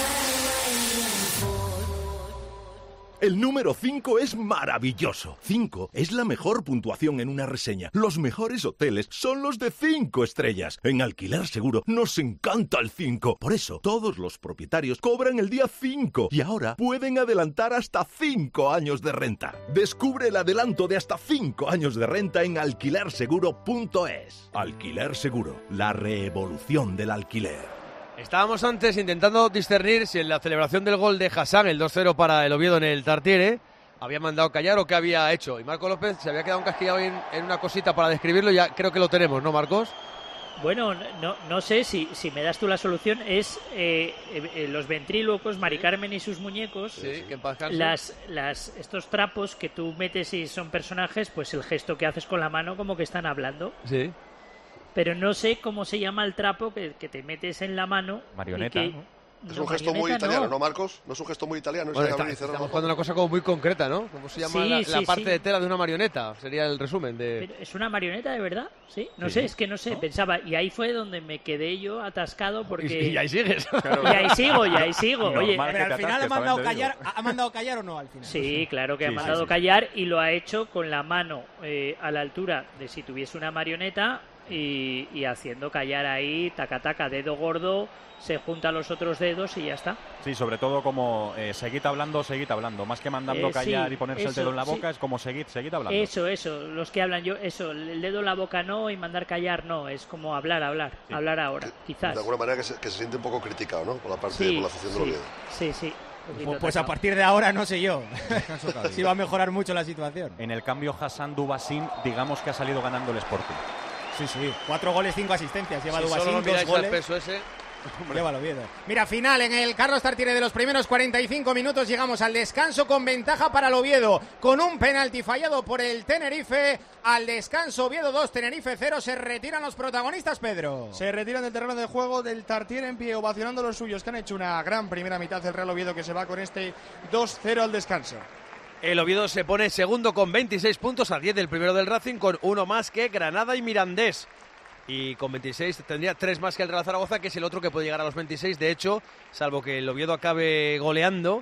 S24: El número cinco es maravilloso. cinco es la mejor puntuación en una reseña. Los mejores hoteles son los de cinco estrellas. En Alquiler Seguro nos encanta el cinco. Por eso, todos los propietarios cobran el día cinco y ahora pueden adelantar hasta cinco años de renta. Descubre el adelanto de hasta cinco años de renta en alquiler seguro punto es. Alquiler Seguro, la revolución del alquiler.
S4: Estábamos antes intentando discernir si en la celebración del gol de Hassan, el dos cero para el Oviedo en el Tartiere, había mandado callar o qué había hecho. Y Marco López se había quedado encasquillado en, en una cosita para describirlo, ya creo que lo tenemos, ¿no, Marcos?
S17: Bueno, no, no sé si, si me das tú la solución. Es eh, eh, los ventrílocos, Mari Carmen y sus muñecos,
S4: sí, que en paz descanse.
S17: las, las, estos trapos que tú metes y son personajes, pues el gesto que haces con la mano como que están hablando.
S4: Sí.
S17: Pero no sé cómo se llama el trapo que, que te metes en la mano.
S20: Marioneta,
S17: que,
S20: ¿no?
S16: Es
S17: no,
S16: un gesto muy italiano, ¿no,
S17: no
S16: Marcos? No es un gesto muy italiano.
S4: Bueno, está, estamos jugando una cosa como muy concreta, ¿no? ¿Cómo se llama
S17: sí,
S4: la,
S17: sí,
S4: la parte
S17: sí.
S4: de tela de una marioneta? Sería el resumen de...
S17: ¿Pero es una marioneta de verdad? Sí, no
S4: Sí.
S17: sé, es que no sé,
S4: ¿No?
S17: pensaba. Y ahí fue donde me quedé yo atascado porque...
S4: Y, y ahí sigues.
S17: Y ahí sigo, y ahí sigo. Oye,
S9: pero al final ha mandado callar, ¿ha mandado callar o no al final?
S17: Sí, claro que
S9: Sí,
S17: ha
S9: sí,
S17: mandado
S9: sí.
S17: callar y lo ha hecho con la mano eh, a la altura de si tuviese una marioneta y, y haciendo callar ahí, taca taca, dedo gordo, se juntan los otros dedos y ya está.
S20: Sí, sobre todo como eh, seguid hablando, seguid hablando. Más que mandando
S17: Eh,
S20: callar
S17: sí,
S20: y ponerse el
S17: eso,
S20: dedo en la
S17: sí.
S20: boca, es como seguid, seguid hablando.
S17: Eso, eso, los que hablan yo, eso, el dedo en la boca no y mandar callar no, es como hablar, hablar, hablar ahora, quizás.
S16: De alguna manera que se, que se siente un poco criticado, ¿no? Por la parte
S17: Sí,
S16: por la afición
S17: sí,
S16: del Oviedo.
S17: sí, sí. un poquito
S9: Pues, pues a
S17: atacado.
S9: partir de ahora no sé yo si va a mejorar mucho la situación.
S20: En el cambio, Hassan Dubasín, digamos que ha salido ganando el Sporting.
S9: Sí, sí. Cuatro goles, cinco asistencias. Lleva
S4: Si
S9: Dubasín,
S4: solo
S9: dos
S4: miráis
S9: goles.
S4: el peso ese...
S9: Lleva el Oviedo.
S22: Mira, final en el Carlos Tartiere de los primeros cuarenta y cinco minutos. Llegamos al descanso con ventaja para el Oviedo. Con un penalti fallado por el Tenerife. Al descanso, Oviedo dos, Tenerife cero. Se retiran los protagonistas, Pedro.
S15: Se retiran del terreno de juego del Tartiere en pie, ovacionando los suyos, que han hecho una gran primera mitad del Real Oviedo, que se va con este dos cero al descanso.
S4: El Oviedo se pone segundo con veintiséis puntos a diez del primero del Racing, con uno más que Granada y Mirandés. Y con veintiséis tendría tres más que el Real Zaragoza, que es el otro que puede llegar a los veintiséis. De hecho, salvo que el Oviedo acabe goleando,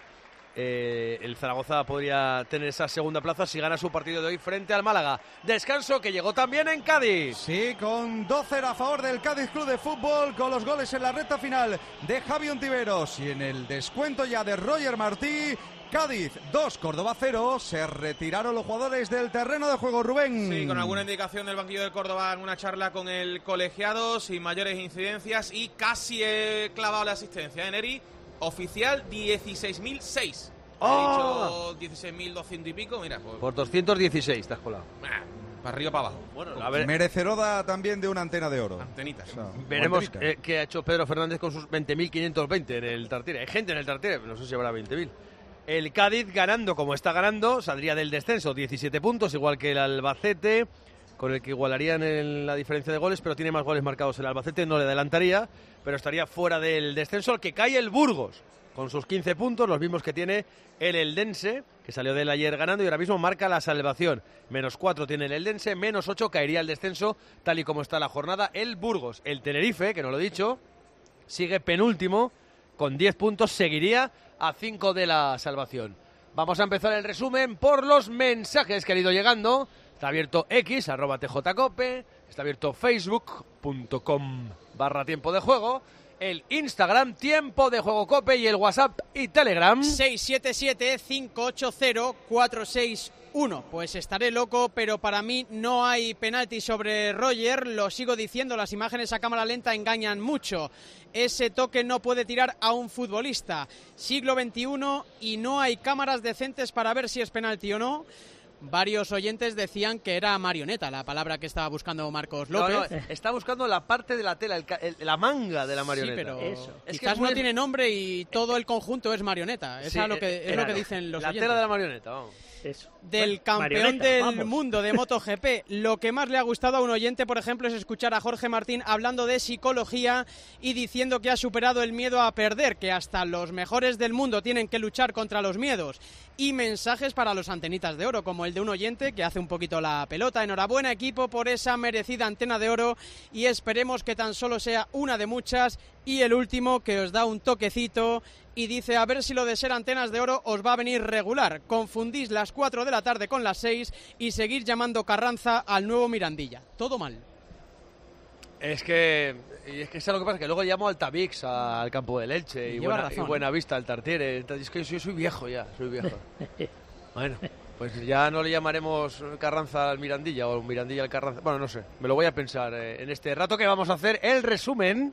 S4: eh, el Zaragoza podría tener esa segunda plaza si gana su partido de hoy frente al Málaga. Descanso que llegó también en Cádiz.
S10: Sí, con dos cero a favor del Cádiz Club de Fútbol, con los goles en la recta final de Javi Ontiveros y en el descuento ya de Roger Martí. Cádiz dos, Córdoba cero. Se retiraron los jugadores del terreno de juego, Rubén.
S14: Sí, con alguna indicación del banquillo del Córdoba en una charla con el colegiado, sin mayores incidencias y casi he clavado la asistencia. En Eri, oficial dieciséis mil seis.
S4: ¡Oh!
S14: He dicho dieciséis mil doscientos y pico, mira. Pues,
S4: Por doscientos dieciséis te has colado.
S14: ah, para arriba para abajo.
S4: Bueno, a ver,
S10: Merecedora también de una antena de oro.
S14: Antenitas.
S10: O sea,
S4: veremos
S10: antenita.
S4: eh, qué ha hecho Pedro Fernández con sus veinte mil quinientos veinte en el Tartiere. Hay gente en el Tartiere, no sé si habrá veinte mil. El Cádiz ganando como está ganando, saldría del descenso, diecisiete puntos, igual que el Albacete, con el que igualarían en la diferencia de goles, pero tiene más goles marcados el Albacete, no le adelantaría, pero estaría fuera del descenso, al que cae el Burgos, con sus quince puntos, los mismos que tiene el Eldense, que salió del ayer ganando y ahora mismo marca la salvación. Menos cuatro tiene el Eldense, menos ocho caería el descenso, tal y como está la jornada. El Burgos, el Tenerife, que no lo he dicho, sigue penúltimo, con diez puntos, seguiría a cinco de la salvación. Vamos a empezar el resumen por los mensajes que han ido llegando. Está abierto X, arroba tjcope, está abierto facebook punto com barra tiempo de juego, el Instagram Tiempo de Juego Cope y el WhatsApp y Telegram
S3: seis siete siete, cinco ocho cero, cuatro seis uno. Pues estaré loco, pero para mí no hay penalti sobre Roger, lo sigo diciendo, las imágenes a cámara lenta engañan mucho. Ese toque no puede tirar a un futbolista. Siglo veintiuno y no hay cámaras decentes para ver si es penalti o no. Varios oyentes decían que era marioneta, la palabra que estaba buscando Marcos López.
S4: No, no, está buscando la parte de la tela, el, el, la manga de la marioneta.
S3: Sí, pero
S4: Eso. Es
S3: quizás
S4: que muy...
S3: no tiene nombre y todo el conjunto es marioneta. Sí, es lo que, es lo que dicen los
S4: la
S3: oyentes.
S4: La tela de la marioneta, vamos.
S3: Eso. Del campeón del vamos. mundo de MotoGP. Lo que más le ha gustado a un oyente, por ejemplo, es escuchar a Jorge Martín hablando de psicología y diciendo que ha superado el miedo a perder, que hasta los mejores del mundo tienen que luchar contra los miedos. Y mensajes para los antenitas de oro, como el de un oyente que hace un poquito la pelota. Enhorabuena, equipo, por esa merecida antena de oro y esperemos que tan solo sea una de muchas. Y el último, que os da un toquecito y dice, a ver si lo de ser antenas de oro os va a venir regular. Confundís las cuatro de la tarde con las seis y seguir llamando Carranza al nuevo Mirandilla. Todo mal.
S4: Es que y es que es lo que pasa, que luego llamo al Tabix, al campo del Elche y,
S3: Lleva
S4: buena,
S3: razón,
S4: y Buena Vista, al Tartiere. Es que yo soy viejo ya, soy viejo. Bueno, pues ya no le llamaremos Carranza al Mirandilla o Mirandilla al Carranza. Bueno, no sé, me lo voy a pensar eh, en este rato que vamos a hacer el resumen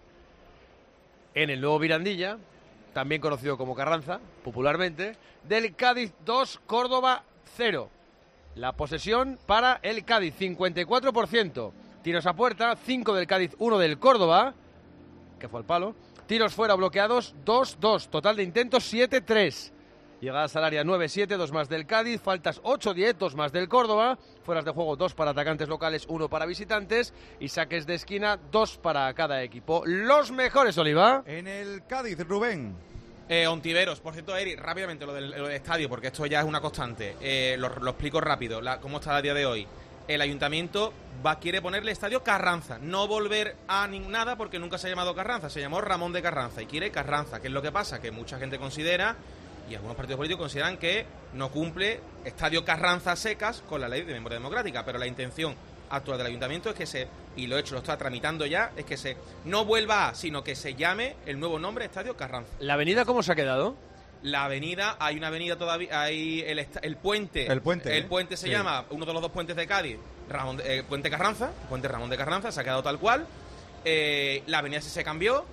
S4: en el nuevo Mirandilla, también conocido como Carranza, popularmente, del Cádiz dos, Córdoba cero. La posesión para el Cádiz, cincuenta y cuatro por ciento. Tiros a puerta, cinco del Cádiz, uno del Córdoba, que fue al palo. Tiros fuera bloqueados, dos dos. Total de intentos, siete tres. Llegadas al área, nueve siete, dos más del Cádiz. Faltas, ocho diez, dos más del Córdoba. Fueras de juego, dos para atacantes locales, uno para visitantes. Y saques de esquina, dos para cada equipo. Los mejores, Oliva.
S10: En el Cádiz, Rubén.
S14: Eh, Ontiveros, por cierto, Eri, rápidamente lo del, lo del estadio, porque esto ya es una constante. Eh, lo, lo explico rápido, la, cómo está a día de hoy. El ayuntamiento va quiere ponerle estadio Carranza, no volver a ni nada porque nunca se ha llamado Carranza, se llamó Ramón de Carranza y quiere Carranza. ¿Qué es lo que pasa? Que mucha gente considera, y algunos partidos políticos consideran, que no cumple estadio Carranza secas con la ley de memoria democrática, pero la intención actual del ayuntamiento es que se, y lo he hecho, lo está tramitando ya, es que se no vuelva a, sino que se llame el nuevo nombre estadio Carranza.
S4: ¿La avenida cómo se ha quedado?
S14: La avenida, hay una avenida todavía, hay el, el puente.
S10: El puente.
S14: El puente se sí. llama, uno de los dos puentes de Cádiz, Ramón de, eh, Puente Carranza, Puente Ramón de Carranza, se ha quedado tal cual. Eh, la avenida sí se cambió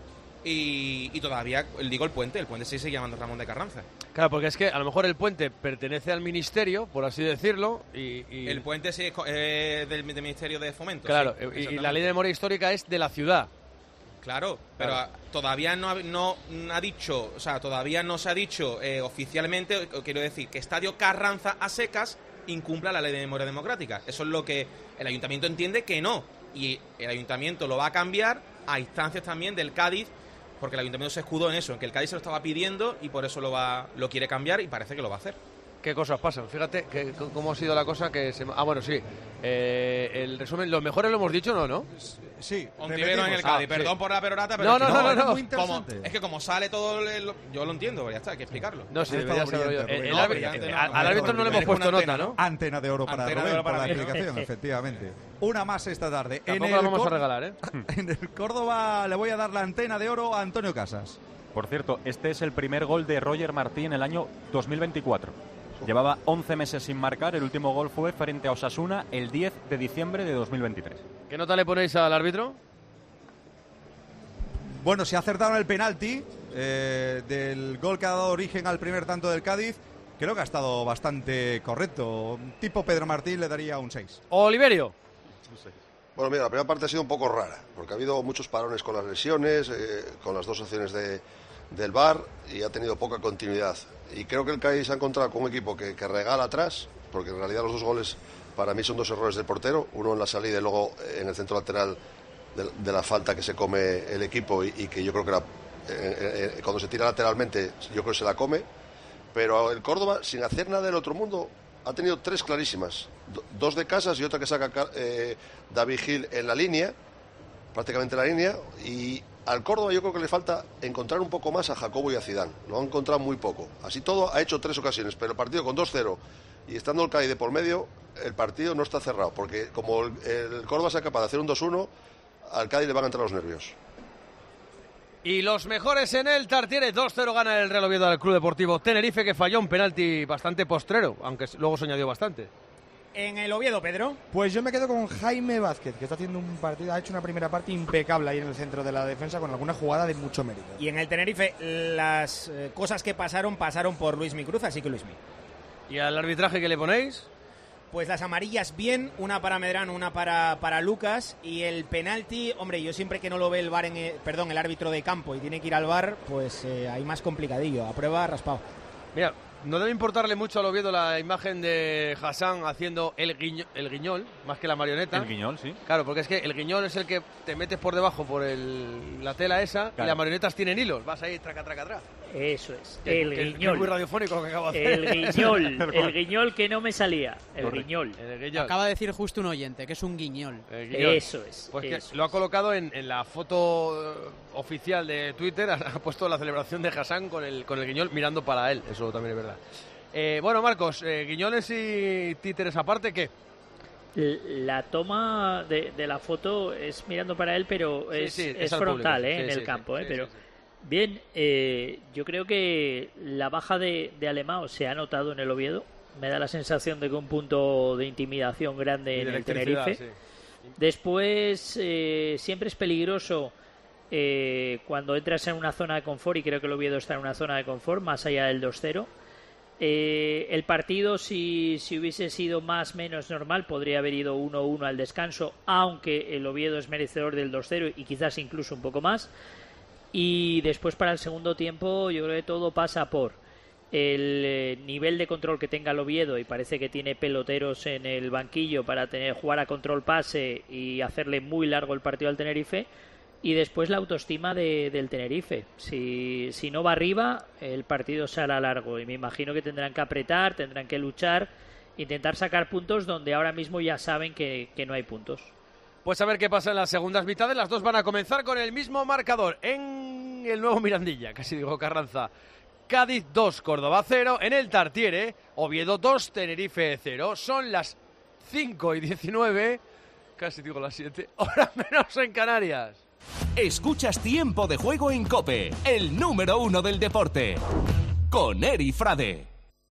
S14: y, y todavía, digo el puente, el puente sí se sigue llamando Ramón de Carranza.
S4: Claro, porque es que a lo mejor el puente pertenece al ministerio, por así decirlo, y... y...
S14: El puente sí es eh, del, del Ministerio de Fomento.
S4: Claro,
S14: sí,
S4: y, y la ley de memoria histórica es de la ciudad.
S14: Claro, pero claro. todavía no ha, no ha dicho, o sea, todavía no se ha dicho eh, oficialmente, quiero decir, que Estadio Carranza a secas incumpla la ley de memoria democrática. Eso es lo que el ayuntamiento entiende que no. Y el ayuntamiento lo va a cambiar a instancias también del Cádiz, porque el ayuntamiento se escudó en eso, en que el Cádiz se lo estaba pidiendo y por eso lo va lo quiere cambiar y parece que lo va a hacer.
S4: ¿Qué cosas pasan? Fíjate que, cómo ha sido la cosa que se... Ah, bueno, sí. Eh, el resumen, los mejores lo hemos dicho, ¿no? ¿no?
S10: Sí.
S14: Ontiveros en el Cádiz. Ah, Perdón sí. por la perorata, pero...
S4: No,
S14: es
S4: no,
S14: que
S4: no, no. no,
S14: no. Como, es que como sale todo... El, yo lo entiendo, pero ya está, hay que explicarlo.
S4: No, sí, debería ser yo. El, el,
S14: no,
S4: el,
S14: no,
S4: al, al árbitro no le hemos puesto nota, ¿no?
S10: Antena de oro para
S14: Antena
S10: Rubén,
S14: de oro para
S10: por la
S14: mí,
S10: explicación,
S14: ¿no?
S10: efectivamente. Una más esta tarde.
S4: Tampoco en el la vamos Cor- a regalar, ¿eh?
S10: En el Córdoba le voy a dar la antena de oro a Antonio Casas.
S20: Por cierto, este es el primer gol de Roger Martí en el año dos mil veinticuatro. Llevaba once meses sin marcar, el último gol fue frente a Osasuna el diez de diciembre de dos mil veintitrés.
S4: ¿Qué nota le ponéis al árbitro?
S10: Bueno, se ha acertado en el penalti eh, del gol que ha dado origen al primer tanto del Cádiz. Creo que ha estado bastante correcto. Tipo Pedro Martín le daría un seis.
S4: Oliverio.
S16: Bueno, mira, la primera parte ha sido un poco rara, porque ha habido muchos parones con las lesiones, eh, con las dos opciones de, del V A R y ha tenido poca continuidad. Y creo que el Cádiz se ha encontrado con un equipo que, que regala atrás, porque en realidad los dos goles para mí son dos errores del portero, uno en la salida y luego en el centro lateral de, de la falta que se come el equipo y, y que yo creo que la, eh, eh, cuando se tira lateralmente yo creo que se la come. Pero el Córdoba, sin hacer nada del otro mundo, ha tenido tres clarísimas, do, dos de Casas y otra que saca eh, David Gil en la línea, prácticamente en la línea, y al Córdoba yo creo que le falta encontrar un poco más a Jacobo y a Zidane. Lo han encontrado muy poco. Así todo ha hecho tres ocasiones, pero el partido con dos cero y estando el Cádiz de por medio, el partido no está cerrado, porque como el, el Córdoba sea capaz de hacer un dos uno, al Cádiz le van a entrar los nervios.
S4: Y los mejores en el Tartiere, dos cero gana el Real Oviedo al Club Deportivo Tenerife, que falló un penalti bastante postrero, aunque luego se añadió bastante.
S9: En el Oviedo, Pedro.
S15: Pues yo me quedo con Jaime Vázquez, que está haciendo un partido, ha hecho una primera parte impecable ahí en el centro de la defensa con alguna jugada de mucho mérito.
S9: Y en el Tenerife, las eh, cosas que pasaron, pasaron por Luismi Cruz, así que Luismi.
S4: ¿Y al arbitraje que le ponéis?
S9: Pues las amarillas bien, una para Medrano, una para, para Lucas, y el penalti, hombre, yo siempre que no lo ve el V A R en el, perdón, el árbitro de campo y tiene que ir al V A R, pues eh, ahí más complicadillo, a prueba raspado.
S4: Mira, no debe importarle mucho al Oviedo la imagen de Hassan haciendo el, guiño, el guiñol, más que la marioneta.
S20: El guiñol, sí.
S4: Claro, porque es que el guiñol es el que te metes por debajo por el, la tela esa, claro. Y las marionetas tienen hilos, vas ahí traca, traca, traca.
S17: Eso es,
S4: que,
S17: el
S4: que,
S17: guiñol.
S4: Que es muy radiofónico lo que acabo de hacer.
S17: El guiñol, el guiñol que no me salía, el
S4: Correcto.
S17: guiñol.
S4: El guiñol.
S3: Acaba de decir justo un oyente, que es un guiñol.
S4: guiñol.
S17: Eso es.
S4: Pues
S17: eso
S4: que lo ha colocado en, en la foto oficial de Twitter, ha puesto la celebración de Hassan con el, con el guiñol mirando para él, eso también es verdad. Eh, bueno, Marcos, eh, guiñones y títeres aparte, ¿qué?
S17: La toma de, de la foto es mirando para él, pero es,
S4: sí, sí,
S17: es
S4: es
S17: frontal,
S4: sí,
S17: eh, en
S4: sí,
S17: el campo.
S4: sí,
S17: eh,
S4: sí,
S17: pero
S4: sí, sí.
S17: Bien, eh, yo creo que la baja de, de Alemão se ha notado en el Oviedo. Me da la sensación de que un punto de intimidación grande en el Tenerife. Sí. Después, eh, siempre es peligroso eh, cuando entras en una zona de confort, y creo que el Oviedo está en una zona de confort, más allá del dos cero. Eh, el partido, si, si hubiese sido más o menos normal, podría haber ido uno uno al descanso, aunque el Oviedo es merecedor del dos cero y quizás incluso un poco más. Y después, para el segundo tiempo, yo creo que todo pasa por el eh, nivel de control que tenga el Oviedo, y parece que tiene peloteros en el banquillo para tener, jugar a control pase y hacerle muy largo el partido al Tenerife. Y después la autoestima de, del Tenerife. Si, si no va arriba, el partido se hará largo. Y me imagino que tendrán que apretar, tendrán que luchar, intentar sacar puntos donde ahora mismo ya saben que, que no hay puntos.
S4: Pues a ver qué pasa en las segundas mitades. Las dos van a comenzar con el mismo marcador. En el nuevo Mirandilla, casi digo Carranza. Cádiz dos, Córdoba cero. En el Tartiere, Oviedo dos, Tenerife cero. Son las cinco y diecinueve, casi digo las siete, hora menos en Canarias.
S7: Escuchas Tiempo de Juego en COPE, el número uno del deporte, con Eri Frade.